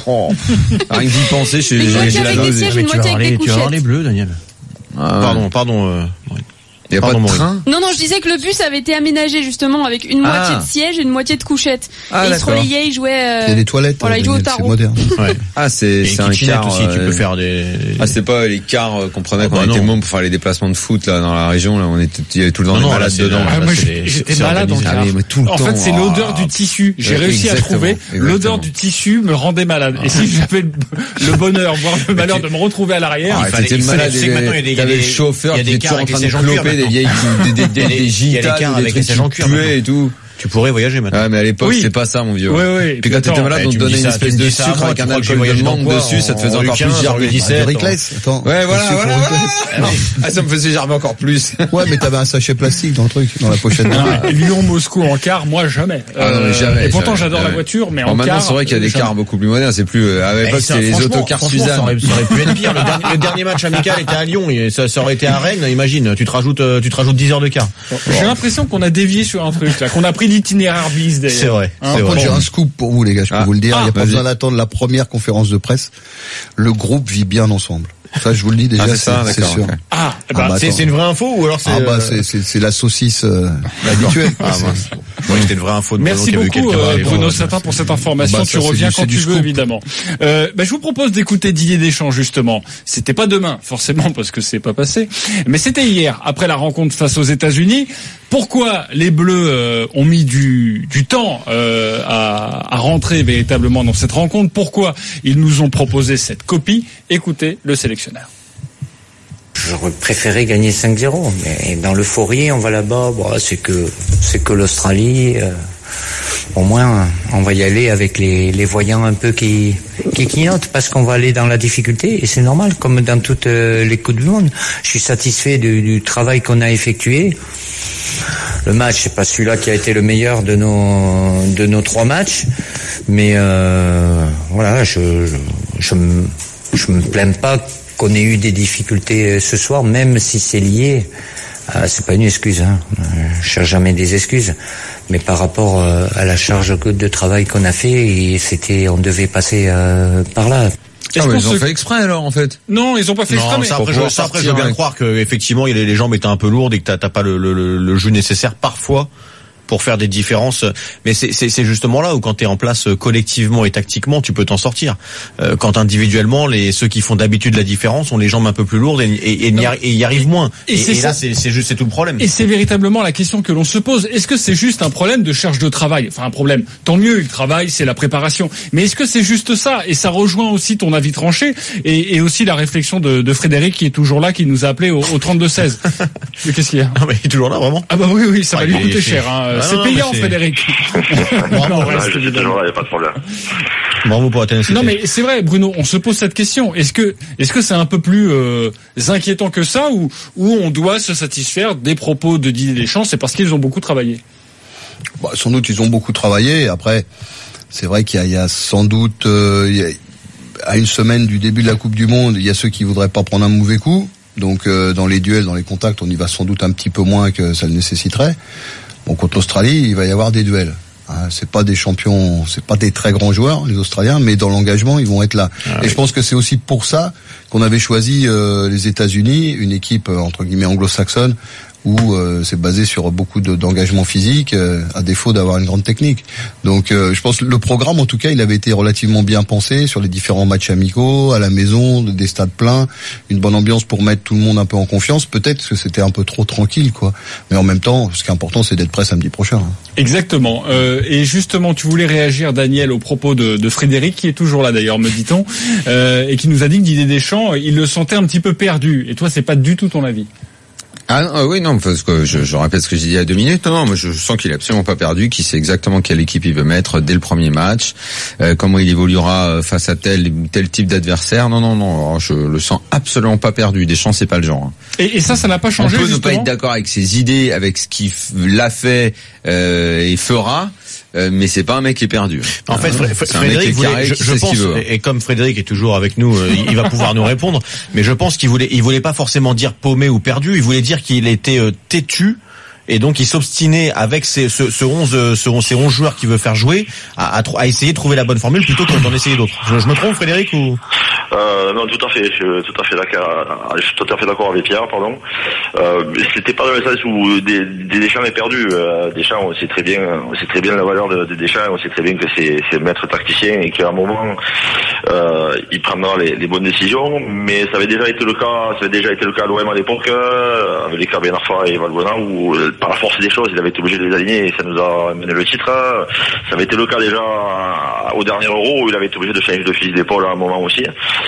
que d'y penser, j'ai la nausée. Une moitié avec des couchettes. Tu vas voir les Bleus, Daniel. Pardon. Il n'y a pas de train? Non, je disais que le bus avait été aménagé justement avec une moitié de siège et une moitié de couchette. Et ils se relayaient, ils jouaient. Il y a des toilettes. Voilà, ils jouaient au tarot. C'est moderne. Ouais. C'est un car aussi. Tu peux faire des. C'est pas les cars qu'on prenait quand on était môme pour faire les déplacements de foot là dans la région. Là, il y avait tout le temps des malades dedans. Moi, j'étais malade dans le car. En fait, c'est l'odeur du tissu. J'ai réussi à trouver. L'odeur du tissu me rendait malade. Et si j'avais le bonheur, voire le malheur de me retrouver à l'arrière, t'étais malade. T'avais le chauffeur qui était toujours en train de cloper des vieilles. Des gitanes, des trucs qui puaient et tout. Tu pourrais voyager maintenant. Ah, mais à l'époque, c'était pas ça, mon vieux. Oui. Puis quand t'étais malade, on te donnait une espèce de sucre avec un alcool de menthe dessus, ça te faisait encore plus gerber. Ouais, voilà. Ça me faisait gerber encore plus. Ouais, mais t'avais un sachet plastique dans le truc, dans la pochette. Lyon-Moscou en car, moi, jamais. Jamais. Et pourtant, j'adore la voiture, mais en car. Maintenant, c'est vrai qu'il y a des cars beaucoup plus modernes. C'est plus, à l'époque, c'était les autocars Suzanne. Ça aurait pu être pire. Le dernier match amical était à Lyon, et ça aurait été à Rennes. Imagine, tu te rajoutes 10 heures de car. J'ai l'impression qu'on a dévié sur un truc, là, qu'on a pris l'itinéraire bis. C'est vrai. J'ai un scoop pour vous, les gars. Je peux vous le dire. Il n'y a pas besoin d'attendre la première conférence de presse. Le groupe vit bien ensemble. Ça, je vous le dis déjà, c'est sûr. C'est une vraie info ou alors c'est c'est la saucisse habituelle. C'était une vraie info. Merci beaucoup Bruno Satin pour cette information. Tu reviens quand tu veux, évidemment. Je vous propose d'écouter Didier Deschamps, justement. C'était pas demain, forcément, parce que c'est pas passé, mais c'était hier, après la rencontre face aux États-Unis. Pourquoi les Bleus ont mis du temps à rentrer véritablement dans cette rencontre? Pourquoi ils nous ont proposé cette copie? Écoutez le sélectionneur. J'aurais préféré gagner 5-0, mais dans l'euphorie, on va là-bas, c'est que l'Australie. Au moins, on va y aller avec les voyants un peu qui clignotent, parce qu'on va aller dans la difficulté, et c'est normal, comme dans toutes les Coupes du Monde. Je suis satisfait du travail qu'on a effectué. Le match, c'est pas celui-là qui a été le meilleur de nos 3 matchs, mais voilà, je me plains pas qu'on ait eu des difficultés ce soir, même si c'est lié. C'est pas une excuse, je cherche jamais des excuses, mais par rapport à la charge de travail qu'on a fait, on devait passer par là. Ils ont fait exprès alors en fait. Non, ils ont pas fait exprès. Non, après, je veux bien croire que effectivement les jambes étaient un peu lourdes et que t'as pas le jeu nécessaire parfois pour faire des différences. Mais c'est justement là où quand t'es en place collectivement et tactiquement, tu peux t'en sortir. Quand individuellement, ceux qui font d'habitude la différence ont les jambes un peu plus lourdes et y arrivent moins. Et là, c'est tout le problème. Et c'est véritablement la question que l'on se pose. Est-ce que c'est juste un problème de charge de travail? Enfin, un problème. Tant mieux, le travail, c'est la préparation. Mais est-ce que c'est juste ça? Et ça rejoint aussi ton avis tranché et aussi la réflexion de Frédéric qui est toujours là, qui nous a appelé au 32-16. Mais qu'est-ce qu'il y a? Ah, mais il est toujours là, vraiment? Ah bah oui, ça va lui coûter cher, hein. C'est payant, Frédéric. Non, je suis toujours là, il n'y a pas de problème. Bravo pour la ténacité. Non, mais c'est vrai, Bruno, on se pose cette question. Est-ce que c'est un peu plus inquiétant que ça, ou on doit se satisfaire des propos de Didier Deschamps? C'est parce qu'ils ont beaucoup travaillé. Bah, sans doute, ils ont beaucoup travaillé. Après, c'est vrai qu'il y a sans doute, à une semaine du début de la Coupe du Monde, il y a ceux qui voudraient pas prendre un mauvais coup. Donc, dans les duels, dans les contacts, on y va sans doute un petit peu moins que ça le nécessiterait. Bon, contre l'Australie, il va y avoir des duels. C'est pas des champions, c'est pas des très grands joueurs, les Australiens, mais dans l'engagement, ils vont être là. Et je pense que c'est aussi pour ça qu'on avait choisi les États-Unis, une équipe entre guillemets anglo-saxonne, où c'est basé sur beaucoup d'engagement physique, à défaut d'avoir une grande technique. Donc je pense que le programme, en tout cas, il avait été relativement bien pensé sur les différents matchs amicaux, à la maison, des stades pleins, une bonne ambiance pour mettre tout le monde un peu en confiance. Peut-être que c'était un peu trop tranquille, quoi. Mais en même temps, ce qui est important, c'est d'être prêt samedi prochain. Exactement. Et justement, tu voulais réagir, Daniel, au propos de Frédéric, qui est toujours là d'ailleurs, me dit-on, et qui nous a dit que Didier Deschamps, il le sentait un petit peu perdu. Et toi, c'est pas du tout ton avis? Oui, non, parce que je répète ce que j'ai dit il y a 2 minutes. Non, moi je sens qu'il est absolument pas perdu, qu'il sait exactement quelle équipe il veut mettre dès le premier match, comment il évoluera face à tel ou tel type d'adversaire. Non, je le sens absolument pas perdu. Deschamps, c'est pas le genre. Et ça n'a pas changé. On peut justement ne pas être d'accord avec ses idées, avec ce qu'il l'a fait et fera. Mais c'est pas un mec qui est perdu. En fait, Frédéric voulait, je pense, et comme Frédéric est toujours avec nous, il va pouvoir nous répondre. Mais je pense qu'il voulait pas forcément dire paumé ou perdu. Il voulait dire qu'il était têtu. Et donc il s'obstinait avec ces 11 joueurs qu'il veut faire jouer à essayer de trouver la bonne formule plutôt que d'en essayer d'autres. Je me trompe, Frédéric, ou non, tout à fait. Je suis tout à fait d'accord avec Pierre, pardon. C'était pas dans le sens où Deschamps est perdu. Deschamps, on sait très bien la valeur de Deschamps. On sait très bien que c'est maître tacticien et qu'à un moment il prendra les bonnes décisions. Mais ça avait déjà été le cas à l'OM à l'époque avec les cas Ben Arfa et Valbuena où par la force des choses, il avait été obligé de les aligner et ça nous a mené le titre. Ça avait été le cas déjà au dernier Euro où il avait été obligé de changer de fusil d'épaule à un moment aussi.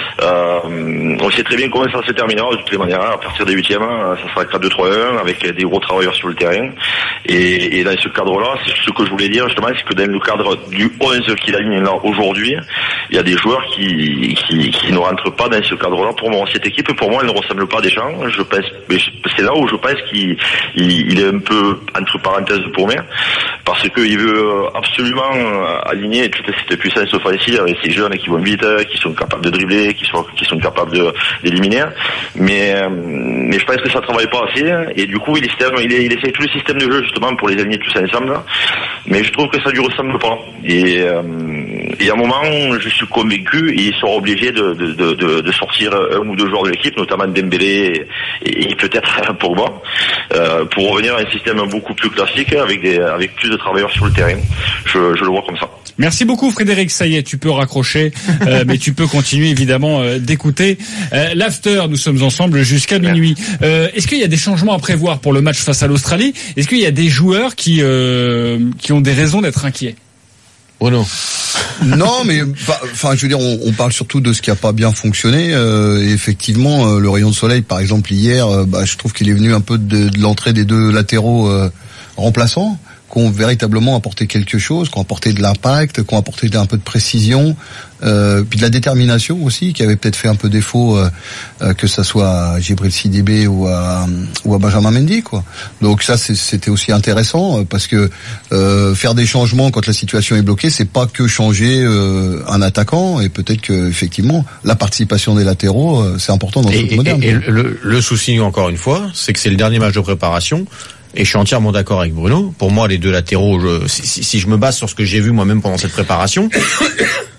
On sait très bien comment ça se terminera de toutes les manières. À partir des 8e, ça sera 4-2-3-1 avec des gros travailleurs sur le terrain. Et dans ce cadre-là, c'est ce que je voulais dire justement, c'est que dans le cadre du 11 qu'il aligne là aujourd'hui, il y a des joueurs qui ne rentrent pas dans ce cadre-là. Pour moi, cette équipe, pour moi, elle ne ressemble pas à Deschamps. Je pense, c'est là où je pense qu'il est un peu entre parenthèses paumé, parce qu'il veut absolument aligner toute cette puissance offensive avec ces jeunes qui vont vite, qui sont capables de dribbler, qui sont capables d'éliminer. Mais je pense que ça travaille pas assez, et du coup il essaie tout le système de jeu justement pour les aligner tous ensemble. Mais je trouve que ça lui ressemble pas. Et à un moment, je suis convaincu, ils seront obligés de sortir un ou deux joueurs de l'équipe, notamment Dembélé et peut-être Pogba, pour revenir à un système beaucoup plus classique avec plus de travailleurs sur le terrain. Je le vois comme ça. Merci beaucoup Frédéric, ça y est, tu peux raccrocher, mais tu peux continuer évidemment d'écouter l'after. Nous sommes ensemble jusqu'à minuit. Est-ce qu'il y a des changements à prévoir pour le match face à l'Australie? Est-ce qu'il y a des joueurs qui ont des raisons d'être inquiets? Oh non. Non, mais enfin, je veux dire, on parle surtout de ce qui a pas bien fonctionné. Et effectivement, le rayon de soleil, par exemple hier, je trouve qu'il est venu un peu de l'entrée des deux latéraux remplaçants, qui ont véritablement apporté quelque chose, qui ont apporté de l'impact, qui ont apporté un peu de précision, puis de la détermination aussi, qui avait peut-être fait un peu défaut, que ça soit à Djibril Sidibé ou à Benjamin Mendy, quoi. Donc ça, c'était aussi intéressant, parce que faire des changements quand la situation est bloquée, c'est pas que changer un attaquant, et peut-être que effectivement la participation des latéraux, c'est important dans le foot moderne. Et le souci, encore une fois, c'est que c'est le dernier match de préparation. Et je suis entièrement d'accord avec Bruno. Pour moi, les deux latéraux, si je me base sur ce que j'ai vu moi-même pendant cette préparation,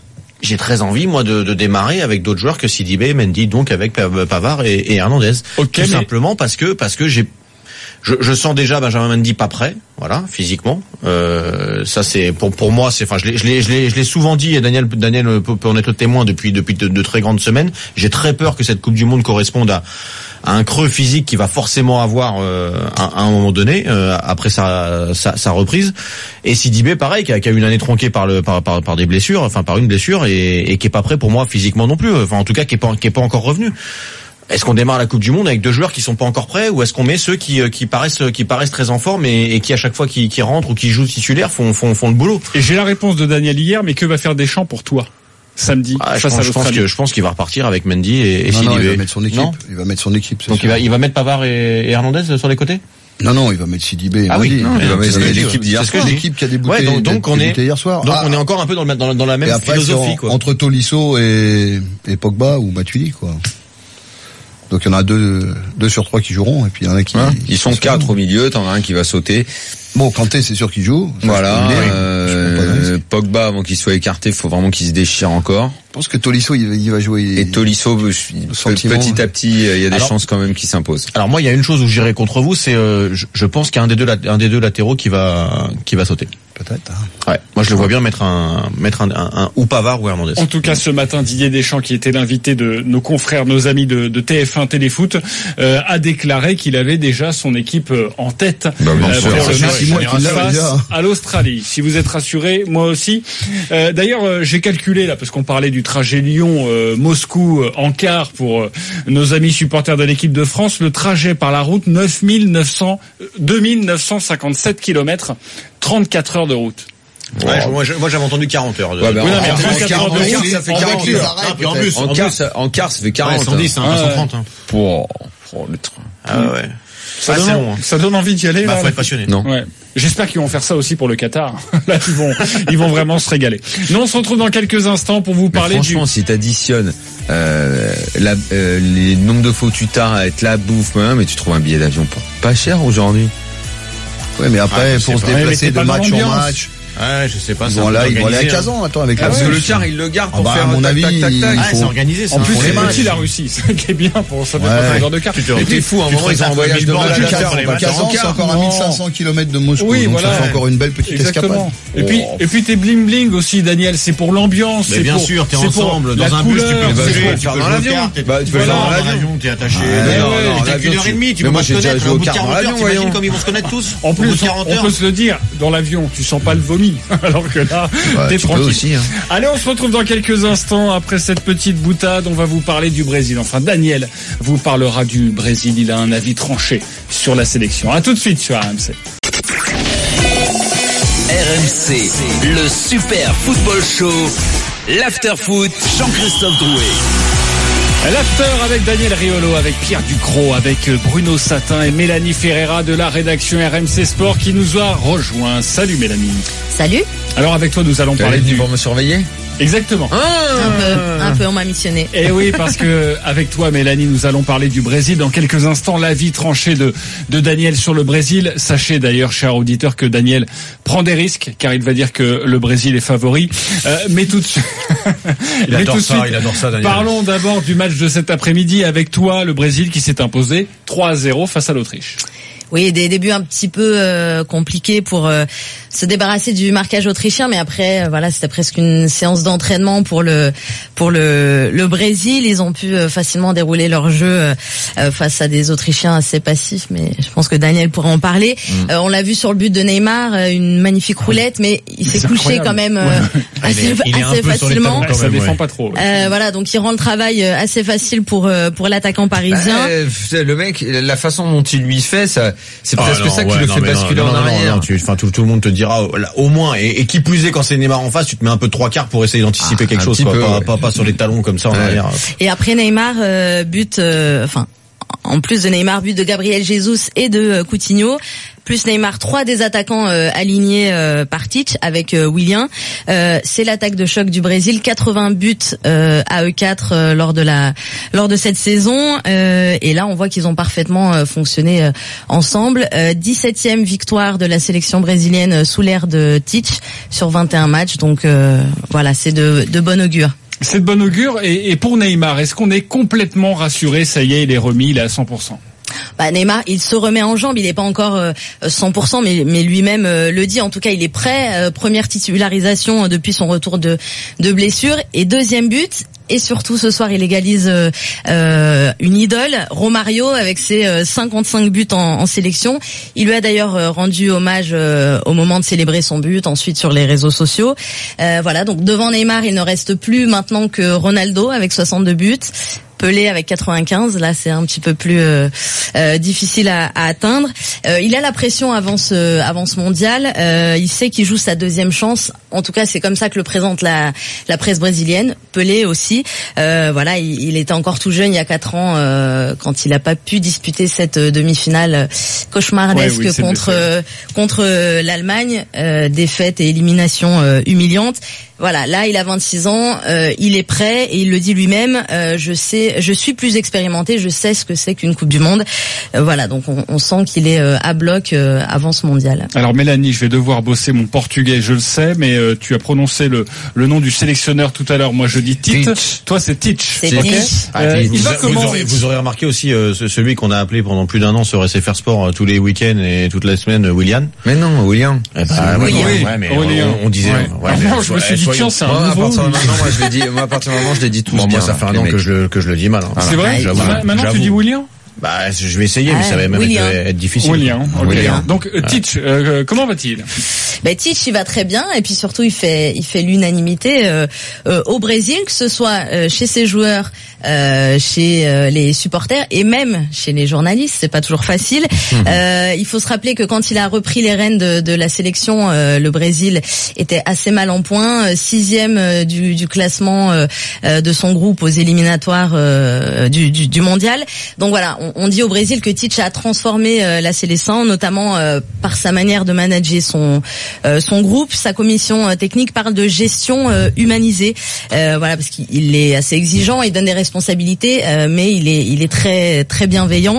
j'ai très envie, moi, de démarrer avec d'autres joueurs que Sidibé, Mendy, donc avec Pavard et Hernandez. Tout simplement parce que je sens déjà Benjamin Mendy pas prêt, voilà, physiquement. Ça c'est pour moi, c'est, enfin, je l'ai souvent dit, et Daniel peut en être le témoin depuis de très grandes semaines. J'ai très peur que cette Coupe du Monde corresponde à un creux physique qu'il va forcément avoir à un moment donné après sa reprise. Et Sidibé, pareil, qui a eu une année tronquée par des blessures, enfin par une blessure, et qui est pas prêt pour moi physiquement non plus. Enfin, en tout cas, qui est pas encore revenu. Est-ce qu'on démarre la Coupe du Monde avec deux joueurs qui sont pas encore prêts, ou est-ce qu'on met ceux qui paraissent très en forme et qui à chaque fois qui rentrent ou qui jouent titulaire font le boulot? Et j'ai la réponse de Daniel hier, mais que va faire Deschamps pour toi samedi face à l'Australie? Je pense qu'il va repartir avec Mendy et Sidibé. Il va mettre son équipe. Non, il va mettre son équipe. Donc il va mettre Pavard et Hernandez sur les côtés? Non, il va mettre Sidibé. Ah oui, il va mettre l'équipe d'hier soir. L'équipe qui a débuté, hier soir. Donc on est encore un peu dans la même philosophie, quoi. Entre Tolisso et Pogba ou Matuidi, quoi. Donc il y en a deux sur trois qui joueront, et puis il y en a qui... Ils sont 4 au milieu, t'en as un qui va sauter. Bon, Kanté, c'est sûr qu'il joue. Voilà. Pogba, avant qu'il soit écarté, faut vraiment qu'il se déchire encore. Je pense que Tolisso, il va jouer. Et Tolisso, petit à petit, il y a des chances quand même qu'il s'impose. Alors moi, il y a une chose où j'irai contre vous, c'est je pense qu'il y a un des deux latéraux qui va sauter. Peut-être. Ouais. Moi, je le vois bien mettre un ou Pavard ou Hernandez. En tout cas, ce matin, Didier Deschamps, qui était l'invité de nos confrères, nos amis de TF1 Téléfoot, a déclaré qu'il avait déjà son équipe en tête pour le match face à l'Australie. Si vous êtes rassurés, moi aussi. D'ailleurs, j'ai calculé là, parce qu'on parlait du trajet Lyon-Moscou en quart pour nos amis supporters de l'équipe de France. Le trajet par la route, 2957 kilomètres. 34 heures de route. Ouais, moi j'avais entendu 40 heures. Ça fait 40 heures. En quart, ça fait 40. 110, 130. Pour le train. Ah ouais. Ça donne envie d'y aller. Faut être passionné. Non. Ouais. J'espère qu'ils vont faire ça aussi pour le Qatar. Là, ils vont vraiment se régaler. Nous, on se retrouve dans quelques instants pour vous parler franchement, si t'additionnes les nombres de fois où tu tards à être la bouffe, mais tu trouves un billet d'avion pour pas cher aujourd'hui. Ouais, mais après, pour se déplacer de match en match. Ouais, je sais pas. Bon, là, ils vont aller à Kazan, avec parce que le car, il le garde pour faire à mon avis, c'est organisé, ça. En plus, c'est petit, la Russie. C'est qui est bien pour ça. Pas de car. Mais t'es fou, à un moment, ils ont un voyage de match à Kazan, c'est encore à 1500 km de Moscou. Oui, donc ça fait encore une belle petite escapade. Et puis, t'es bling bling aussi, Daniel. C'est pour l'ambiance. Mais bien sûr, t'es ensemble. Dans un bus, tu peux faire dans l'avion. Tu peux faire dans l'avion. T'es attaché. T'as qu'une heure et demie, tu peux pas te connaître. Au bout de 40 heures, t'imagines comme ils vont se connaître tous. En plus, on peut se le dire, dans l'avion, tu sens pas le vomi. Alors que là, t'es tranquille. Aussi, hein. Allez, on se retrouve dans quelques instants. Après cette petite boutade, on va vous parler du Brésil. Enfin, Daniel vous parlera du Brésil. Il a un avis tranché sur la sélection. À tout de suite sur RMC. RMC, le Super Football Show, l'After-Foot, Jean-Christophe Drouet. L'after avec Daniel Riolo, avec Pierre Ducrot, avec Bruno Satin et Mélanie Ferreira de la rédaction RMC Sport qui nous a rejoint. Salut Mélanie. Salut. Alors avec toi nous allons parler du... pour me surveiller. Exactement. Un peu, on m'a missionné. Et oui, parce que avec toi, Mélanie, nous allons parler du Brésil. Dans quelques instants, l'avis tranché de Daniel sur le Brésil. Sachez d'ailleurs, chers auditeurs, que Daniel prend des risques, car il va dire que le Brésil est favori. Mais tout de suite, il adore ça, Daniel. Parlons d'abord du match de cet après-midi avec toi, le Brésil qui s'est imposé 3-0 face à l'Autriche. Oui, des débuts un petit peu compliqués pour se débarrasser du marquage autrichien, mais après voilà, c'était presque une séance d'entraînement pour le Brésil. Ils ont pu facilement dérouler leur jeu face à des Autrichiens assez passifs, mais je pense que Daniel pourra en parler. On l'a vu sur le but de Neymar, une magnifique roulette, mais il s'est couché quand même assez facilement. Ça défend pas trop. Voilà, donc il rend le travail assez facile pour l'attaquant parisien. Le mec, la façon dont il lui fait, c'est presque ça qui le fait basculer en arrière. Tout le monde te dira au moins, et qui plus est quand c'est Neymar en face, tu te mets un peu de 3/4 pour essayer d'anticiper quelque chose, pas sur les talons comme ça en arrière. Et après Neymar en plus de Neymar, but de Gabriel Jesus et de Coutinho. Plus Neymar, 3 des attaquants alignés par Tite avec Willian. C'est l'attaque de choc du Brésil, 80 buts à eux 4 lors de cette saison. Et là, on voit qu'ils ont parfaitement fonctionné ensemble. 17e victoire de la sélection brésilienne sous l'ère de Tite sur 21 matchs. Donc voilà, c'est de bon augure. C'est de bon augure. Et pour Neymar, est-ce qu'on est complètement rassuré? Ça y est, il est remis, il est à 100%. Neymar, il se remet en jambes, il n'est pas encore 100%, mais lui-même le dit. En tout cas, il est prêt. Première titularisation depuis son retour de blessure et deuxième but. Et surtout, ce soir, il égalise une idole, Romario, avec ses 55 buts en sélection. Il lui a d'ailleurs rendu hommage au moment de célébrer son but, ensuite sur les réseaux sociaux. Voilà, donc devant Neymar, il ne reste plus maintenant que Ronaldo avec 62 buts. Pelé avec 95, là c'est un petit peu plus difficile à atteindre. Il a la pression avant ce mondial. Il sait qu'il joue sa deuxième chance. En tout cas, c'est comme ça que le présente la presse brésilienne. Pelé aussi. Voilà, il était encore tout jeune il y a 4 ans quand il n'a pas pu disputer cette demi-finale cauchemardesque contre l'Allemagne. Défaite et élimination humiliante. Voilà, là il a 26 ans, il est prêt et il le dit lui-même. Je suis plus expérimenté, je sais ce que c'est qu'une Coupe du Monde. Voilà, donc on sent qu'il est à bloc avant ce mondial. Alors Mélanie, je vais devoir bosser mon portugais, je le sais, mais tu as prononcé le nom du sélectionneur tout à l'heure. Moi je dis Tite. Toi c'est Tite. C'est okay. Tite. Vous aurez remarqué aussi celui qu'on a appelé pendant plus d'1 an sur SFR Sport tous les week-ends et toute la semaine, Willian. Mais non, Willian. On disait. Je me suis dit tiens, c'est un nouveau. À partir du moment, je l'ai dit tous bien. Moi, ça fait un an que je le dis mal. Hein. C'est vrai. Maintenant, tu dis Willian. Je vais essayer, mais ça va même être difficile. Willian. Donc, Tite, comment va-t-il? Tite, il va très bien, et puis surtout, il fait l'unanimité au Brésil, que ce soit chez ses joueurs, chez les supporters, et même chez les journalistes. C'est pas toujours facile. Il faut se rappeler que quand il a repris les rênes de la sélection, le Brésil était assez mal en point, 6e du classement de son groupe aux éliminatoires du mondial. Donc voilà. On dit au Brésil que Tite a transformé la sélection, notamment par sa manière de manager son groupe. Sa commission technique parle de gestion humanisée, voilà, parce qu'il est assez exigeant, il donne des responsabilités, mais il est très très bienveillant.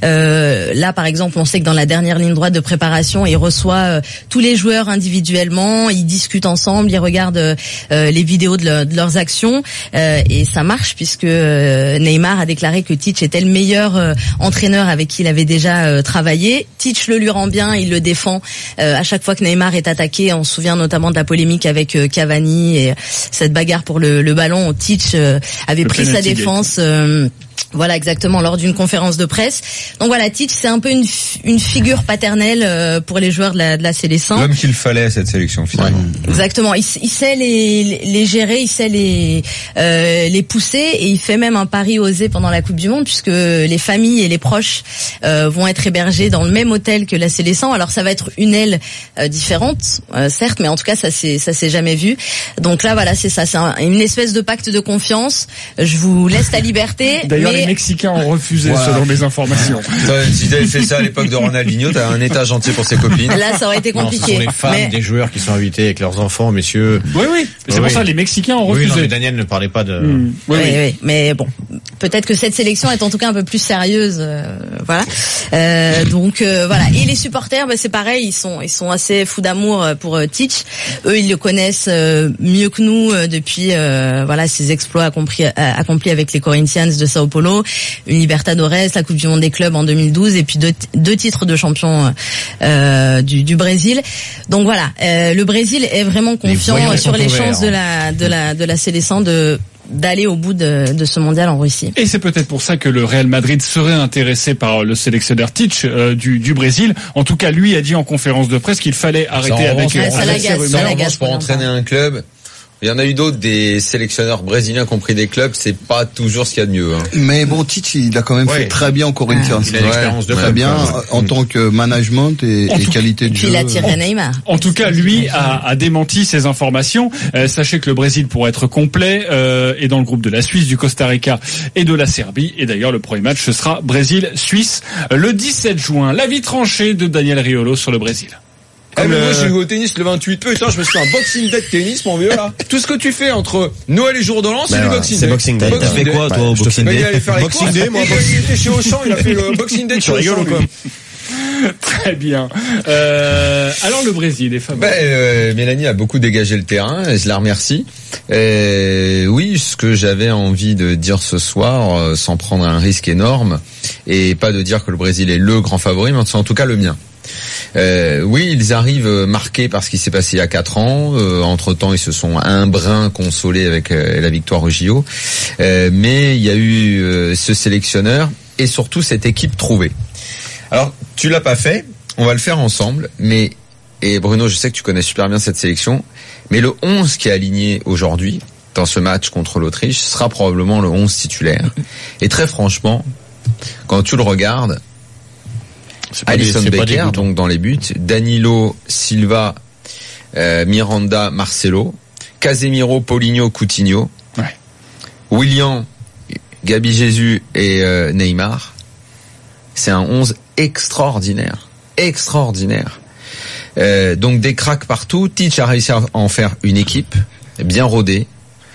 Là, par exemple, on sait que dans la dernière ligne droite de préparation, il reçoit tous les joueurs individuellement, ils discutent ensemble, ils regardent les vidéos de leurs actions, et ça marche puisque Neymar a déclaré que Tite était le meilleur entraîneur avec qui il avait déjà travaillé. Tite le lui rend bien, il le défend à chaque fois que Neymar est attaqué. On se souvient notamment de la polémique avec Cavani et cette bagarre pour le ballon où Tite avait pris sa défense. Voilà, exactement, lors d'une conférence de presse. Donc voilà, Tite, c'est un peu une figure paternelle pour les joueurs de la sélection. L'homme qu'il fallait à cette sélection, finalement. Ouais. Exactement, il sait les gérer, il sait les pousser, et il fait même un pari osé pendant la Coupe du Monde, puisque les familles et les proches vont être hébergés dans le même hôtel que la sélection. Alors ça va être une aile différente, certes, mais en tout cas ça s'est jamais vu. Donc là, voilà, c'est ça, c'est une espèce de pacte de confiance. Je vous laisse la liberté. D'ailleurs, les Mexicains ont refusé, selon mes informations. Si t'avais fait ça à l'époque de Ronaldinho, t'as un étage entier pour ses copines. Là, ça aurait été compliqué. Non, ce sont les femmes des joueurs qui sont invités avec leurs enfants, messieurs. Oui. C'est pour ça que les Mexicains ont refusé. Oui, non, mais Daniel ne parlait pas de... Oui. Mais bon, peut-être que cette sélection est en tout cas un peu plus sérieuse. Voilà. Donc voilà. Et les supporters, c'est pareil. Ils sont assez fous d'amour pour Tite. Eux, ils le connaissent mieux que nous depuis voilà ses exploits accomplis avec les Corinthians de Sao Paulo, une Libertadores, la Coupe du Monde des clubs en 2012, et puis deux titres de champion du Brésil. Donc voilà, le Brésil est vraiment confiant sur les chances de la sélection d'aller au bout de ce mondial en Russie. Et c'est peut-être pour ça que le Real Madrid serait intéressé par le sélectionneur Tite du Brésil. En tout cas, lui a dit en conférence de presse qu'il fallait arrêter avec ces rumeurs. Pour entraîner un club, Il y en a eu d'autres, des sélectionneurs brésiliens qui ont pris des clubs, c'est pas toujours ce qu'il y a de mieux. Hein. Mais bon, Tite, il a quand même fait très bien en Corinthians. Il a une expérience de très bien en tant que management et qualité de jeu. Il a tiré Neymar. En tout cas, lui a démenti ces informations. Sachez que le Brésil pourrait être complet est dans le groupe de la Suisse, du Costa Rica et de la Serbie. Et d'ailleurs, le premier match, ce sera Brésil-Suisse le 17 juin. L'avis tranché de Daniel Riolo sur le Brésil. Moi j'ai joué au tennis le 28, putain je me suis fait un boxing day de tennis mon vieux là. Tout ce que tu fais entre Noël et jour de l'an c'est du boxing day. C'est boxing day. T'as fait quoi toi au boxing day? Il allait faire les boxing day, moi il était chez Auchan, il a fait le boxing day de chez Auchan quoi. Très bien. Alors le Brésil est favori. Mélanie a beaucoup dégagé le terrain et je la remercie. Oui, ce que j'avais envie de dire ce soir, sans prendre un risque énorme, et pas de dire que le Brésil est le grand favori, mais c'est en tout cas le mien. Oui, ils arrivent marqués par ce qui s'est passé il y a 4 ans. Entre-temps, ils se sont un brin consolés avec la victoire au JO. Mais il y a eu ce sélectionneur et surtout cette équipe trouvée. Alors, tu l'as pas fait, on va le faire ensemble. Et Bruno, je sais que tu connais super bien cette sélection. Mais le 11 qui est aligné aujourd'hui dans ce match contre l'Autriche sera probablement le 11 titulaire. Et très franchement, quand tu le regardes, Alisson Becker, donc dans les buts, Danilo, Silva, Miranda, Marcelo, Casemiro, Paulinho, Coutinho, William, Gabi Jesus et Neymar. C'est un 11 extraordinaire. Donc des cracks partout. Tite a réussi à en faire une équipe bien rodée,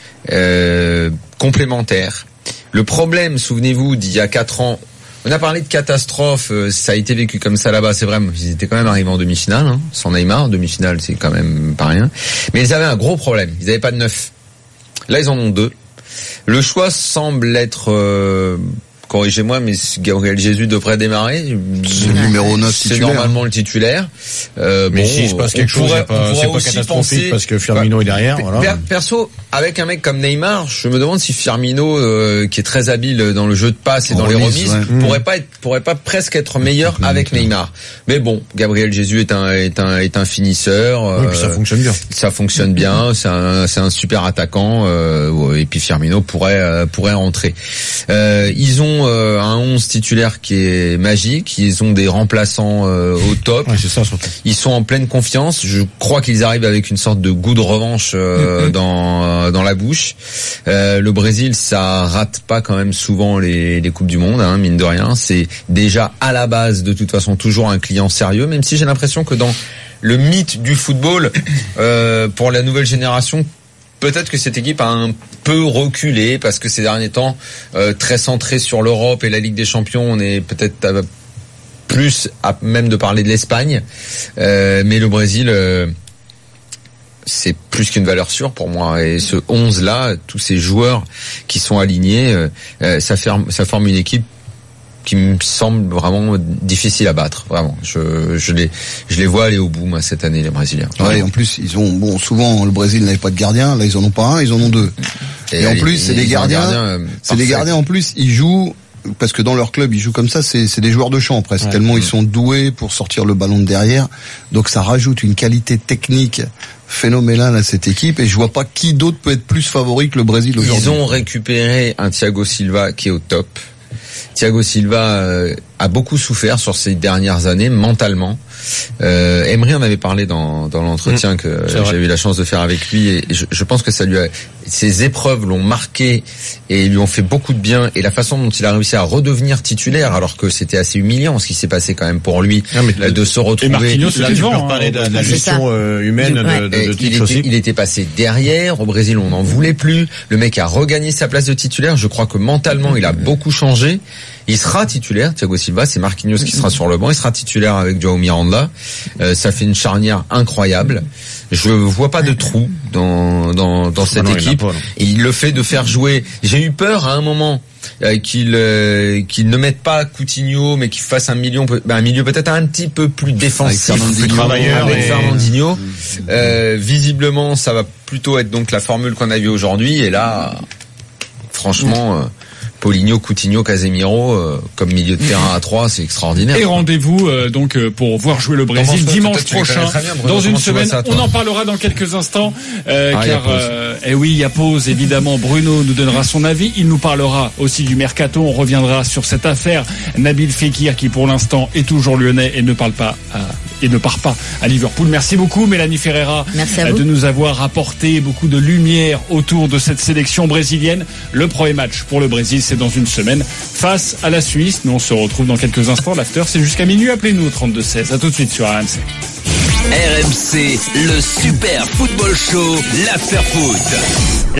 complémentaire. Le problème, souvenez-vous, d'il y a 4 ans, on a parlé de catastrophe, ça a été vécu comme ça là-bas, c'est vrai, ils étaient quand même arrivés en demi-finale, hein, sans Neymar, demi-finale c'est quand même pas rien, mais ils avaient un gros problème, ils n'avaient pas de 9. Là ils en ont 2. Le choix semble être, corrigez-moi, mais Gabriel Jesus devrait démarrer. C'est le numéro 9 c'est titulaire. normalement le titulaire. Mais si il se passe quelque chose, c'est pas catastrophique parce que Firmino est derrière. Voilà. Perso, avec un mec comme Neymar, je me demande si Firmino, qui est très habile dans le jeu de passe et dans les remises, pourrait pas presque être meilleur avec Neymar. Mais bon, Gabriel Jesus est un finisseur. Oui, puis ça fonctionne bien. Ça fonctionne bien. C'est un super attaquant. Et puis Firmino pourrait rentrer. Ils ont un 11 titulaire qui est magique, ils ont des remplaçants au top. Ouais, c'est ça, surtout. Ils sont en pleine confiance, je crois qu'ils arrivent avec une sorte de goût de revanche dans la bouche. Le Brésil, ça rate pas quand même souvent les coupes du monde, hein, mine de rien, c'est déjà à la base de toute façon toujours un client sérieux, même si j'ai l'impression que dans le mythe du football, pour la nouvelle génération, peut-être que cette équipe a un peu reculé parce que ces derniers temps, très centré sur l'Europe et la Ligue des Champions, on est peut-être plus à même de parler de l'Espagne. Mais le Brésil, c'est plus qu'une valeur sûre pour moi. Et ce 11-là, tous ces joueurs qui sont alignés, ça forme une équipe qui me semble vraiment difficile à battre, vraiment. Je les vois aller au bout, moi, cette année, les Brésiliens. Ouais, en plus, ils ont, souvent, le Brésil n'avait pas de gardien, là, ils en ont pas un, ils en ont 2. Et en plus, c'est des gardiens, en plus, ils jouent, parce que dans leur club, ils jouent comme ça, c'est des joueurs de champ, presque, tellement ils sont doués pour sortir le ballon de derrière. Donc, ça rajoute une qualité technique phénoménale à cette équipe, et je vois pas qui d'autre peut être plus favori que le Brésil aujourd'hui. Ils ont récupéré un Thiago Silva qui est au top. Thiago Silva a beaucoup souffert sur ces dernières années mentalement. Emery en avait parlé dans l'entretien que j'ai eu la chance de faire avec lui, et je pense que ces épreuves l'ont marqué et lui ont fait beaucoup de bien, et la façon dont il a réussi à redevenir titulaire alors que c'était assez humiliant ce qui s'est passé quand même pour lui, de se retrouver. Et Marquinhos, là, tu peux parler de la gestion humaine de Tite aussi. Il était passé derrière, au Brésil on n'en voulait plus, le mec a regagné sa place de titulaire, je crois que mentalement il a beaucoup changé. Il sera titulaire, Thiago Silva, c'est Marquinhos qui sera sur le banc, il sera titulaire avec João Miranda. Ça fait une charnière incroyable. Je vois pas de trou dans cette équipe. Il le fait de faire jouer. J'ai eu peur à un moment qu'il ne mette pas Coutinho, mais qu'il fasse un milieu peut-être un petit peu plus défensif, avec Fernandinho. Visiblement, ça va plutôt être donc la formule qu'on a vue aujourd'hui. Et là, franchement, Paulinho, Coutinho, Casemiro comme milieu de terrain à 3, c'est extraordinaire. Et rendez-vous donc pour voir jouer le Brésil dimanche prochain. Dans une semaine, on en parlera dans quelques instants car oui, il y a pause évidemment. Bruno nous donnera son avis. Il nous parlera aussi du mercato. On reviendra sur cette affaire Nabil Fekir qui pour l'instant est toujours lyonnais et ne part pas à Liverpool. Merci beaucoup Mélanie Ferreira de nous avoir apporté beaucoup de lumière autour de cette sélection brésilienne. Le premier match pour le Brésil, c'est dans une semaine face à la Suisse. Nous on se retrouve dans quelques instants. L'after c'est jusqu'à minuit. Appelez-nous au 32-16. À tout de suite sur RMC. RMC, le super football show, l'after foot.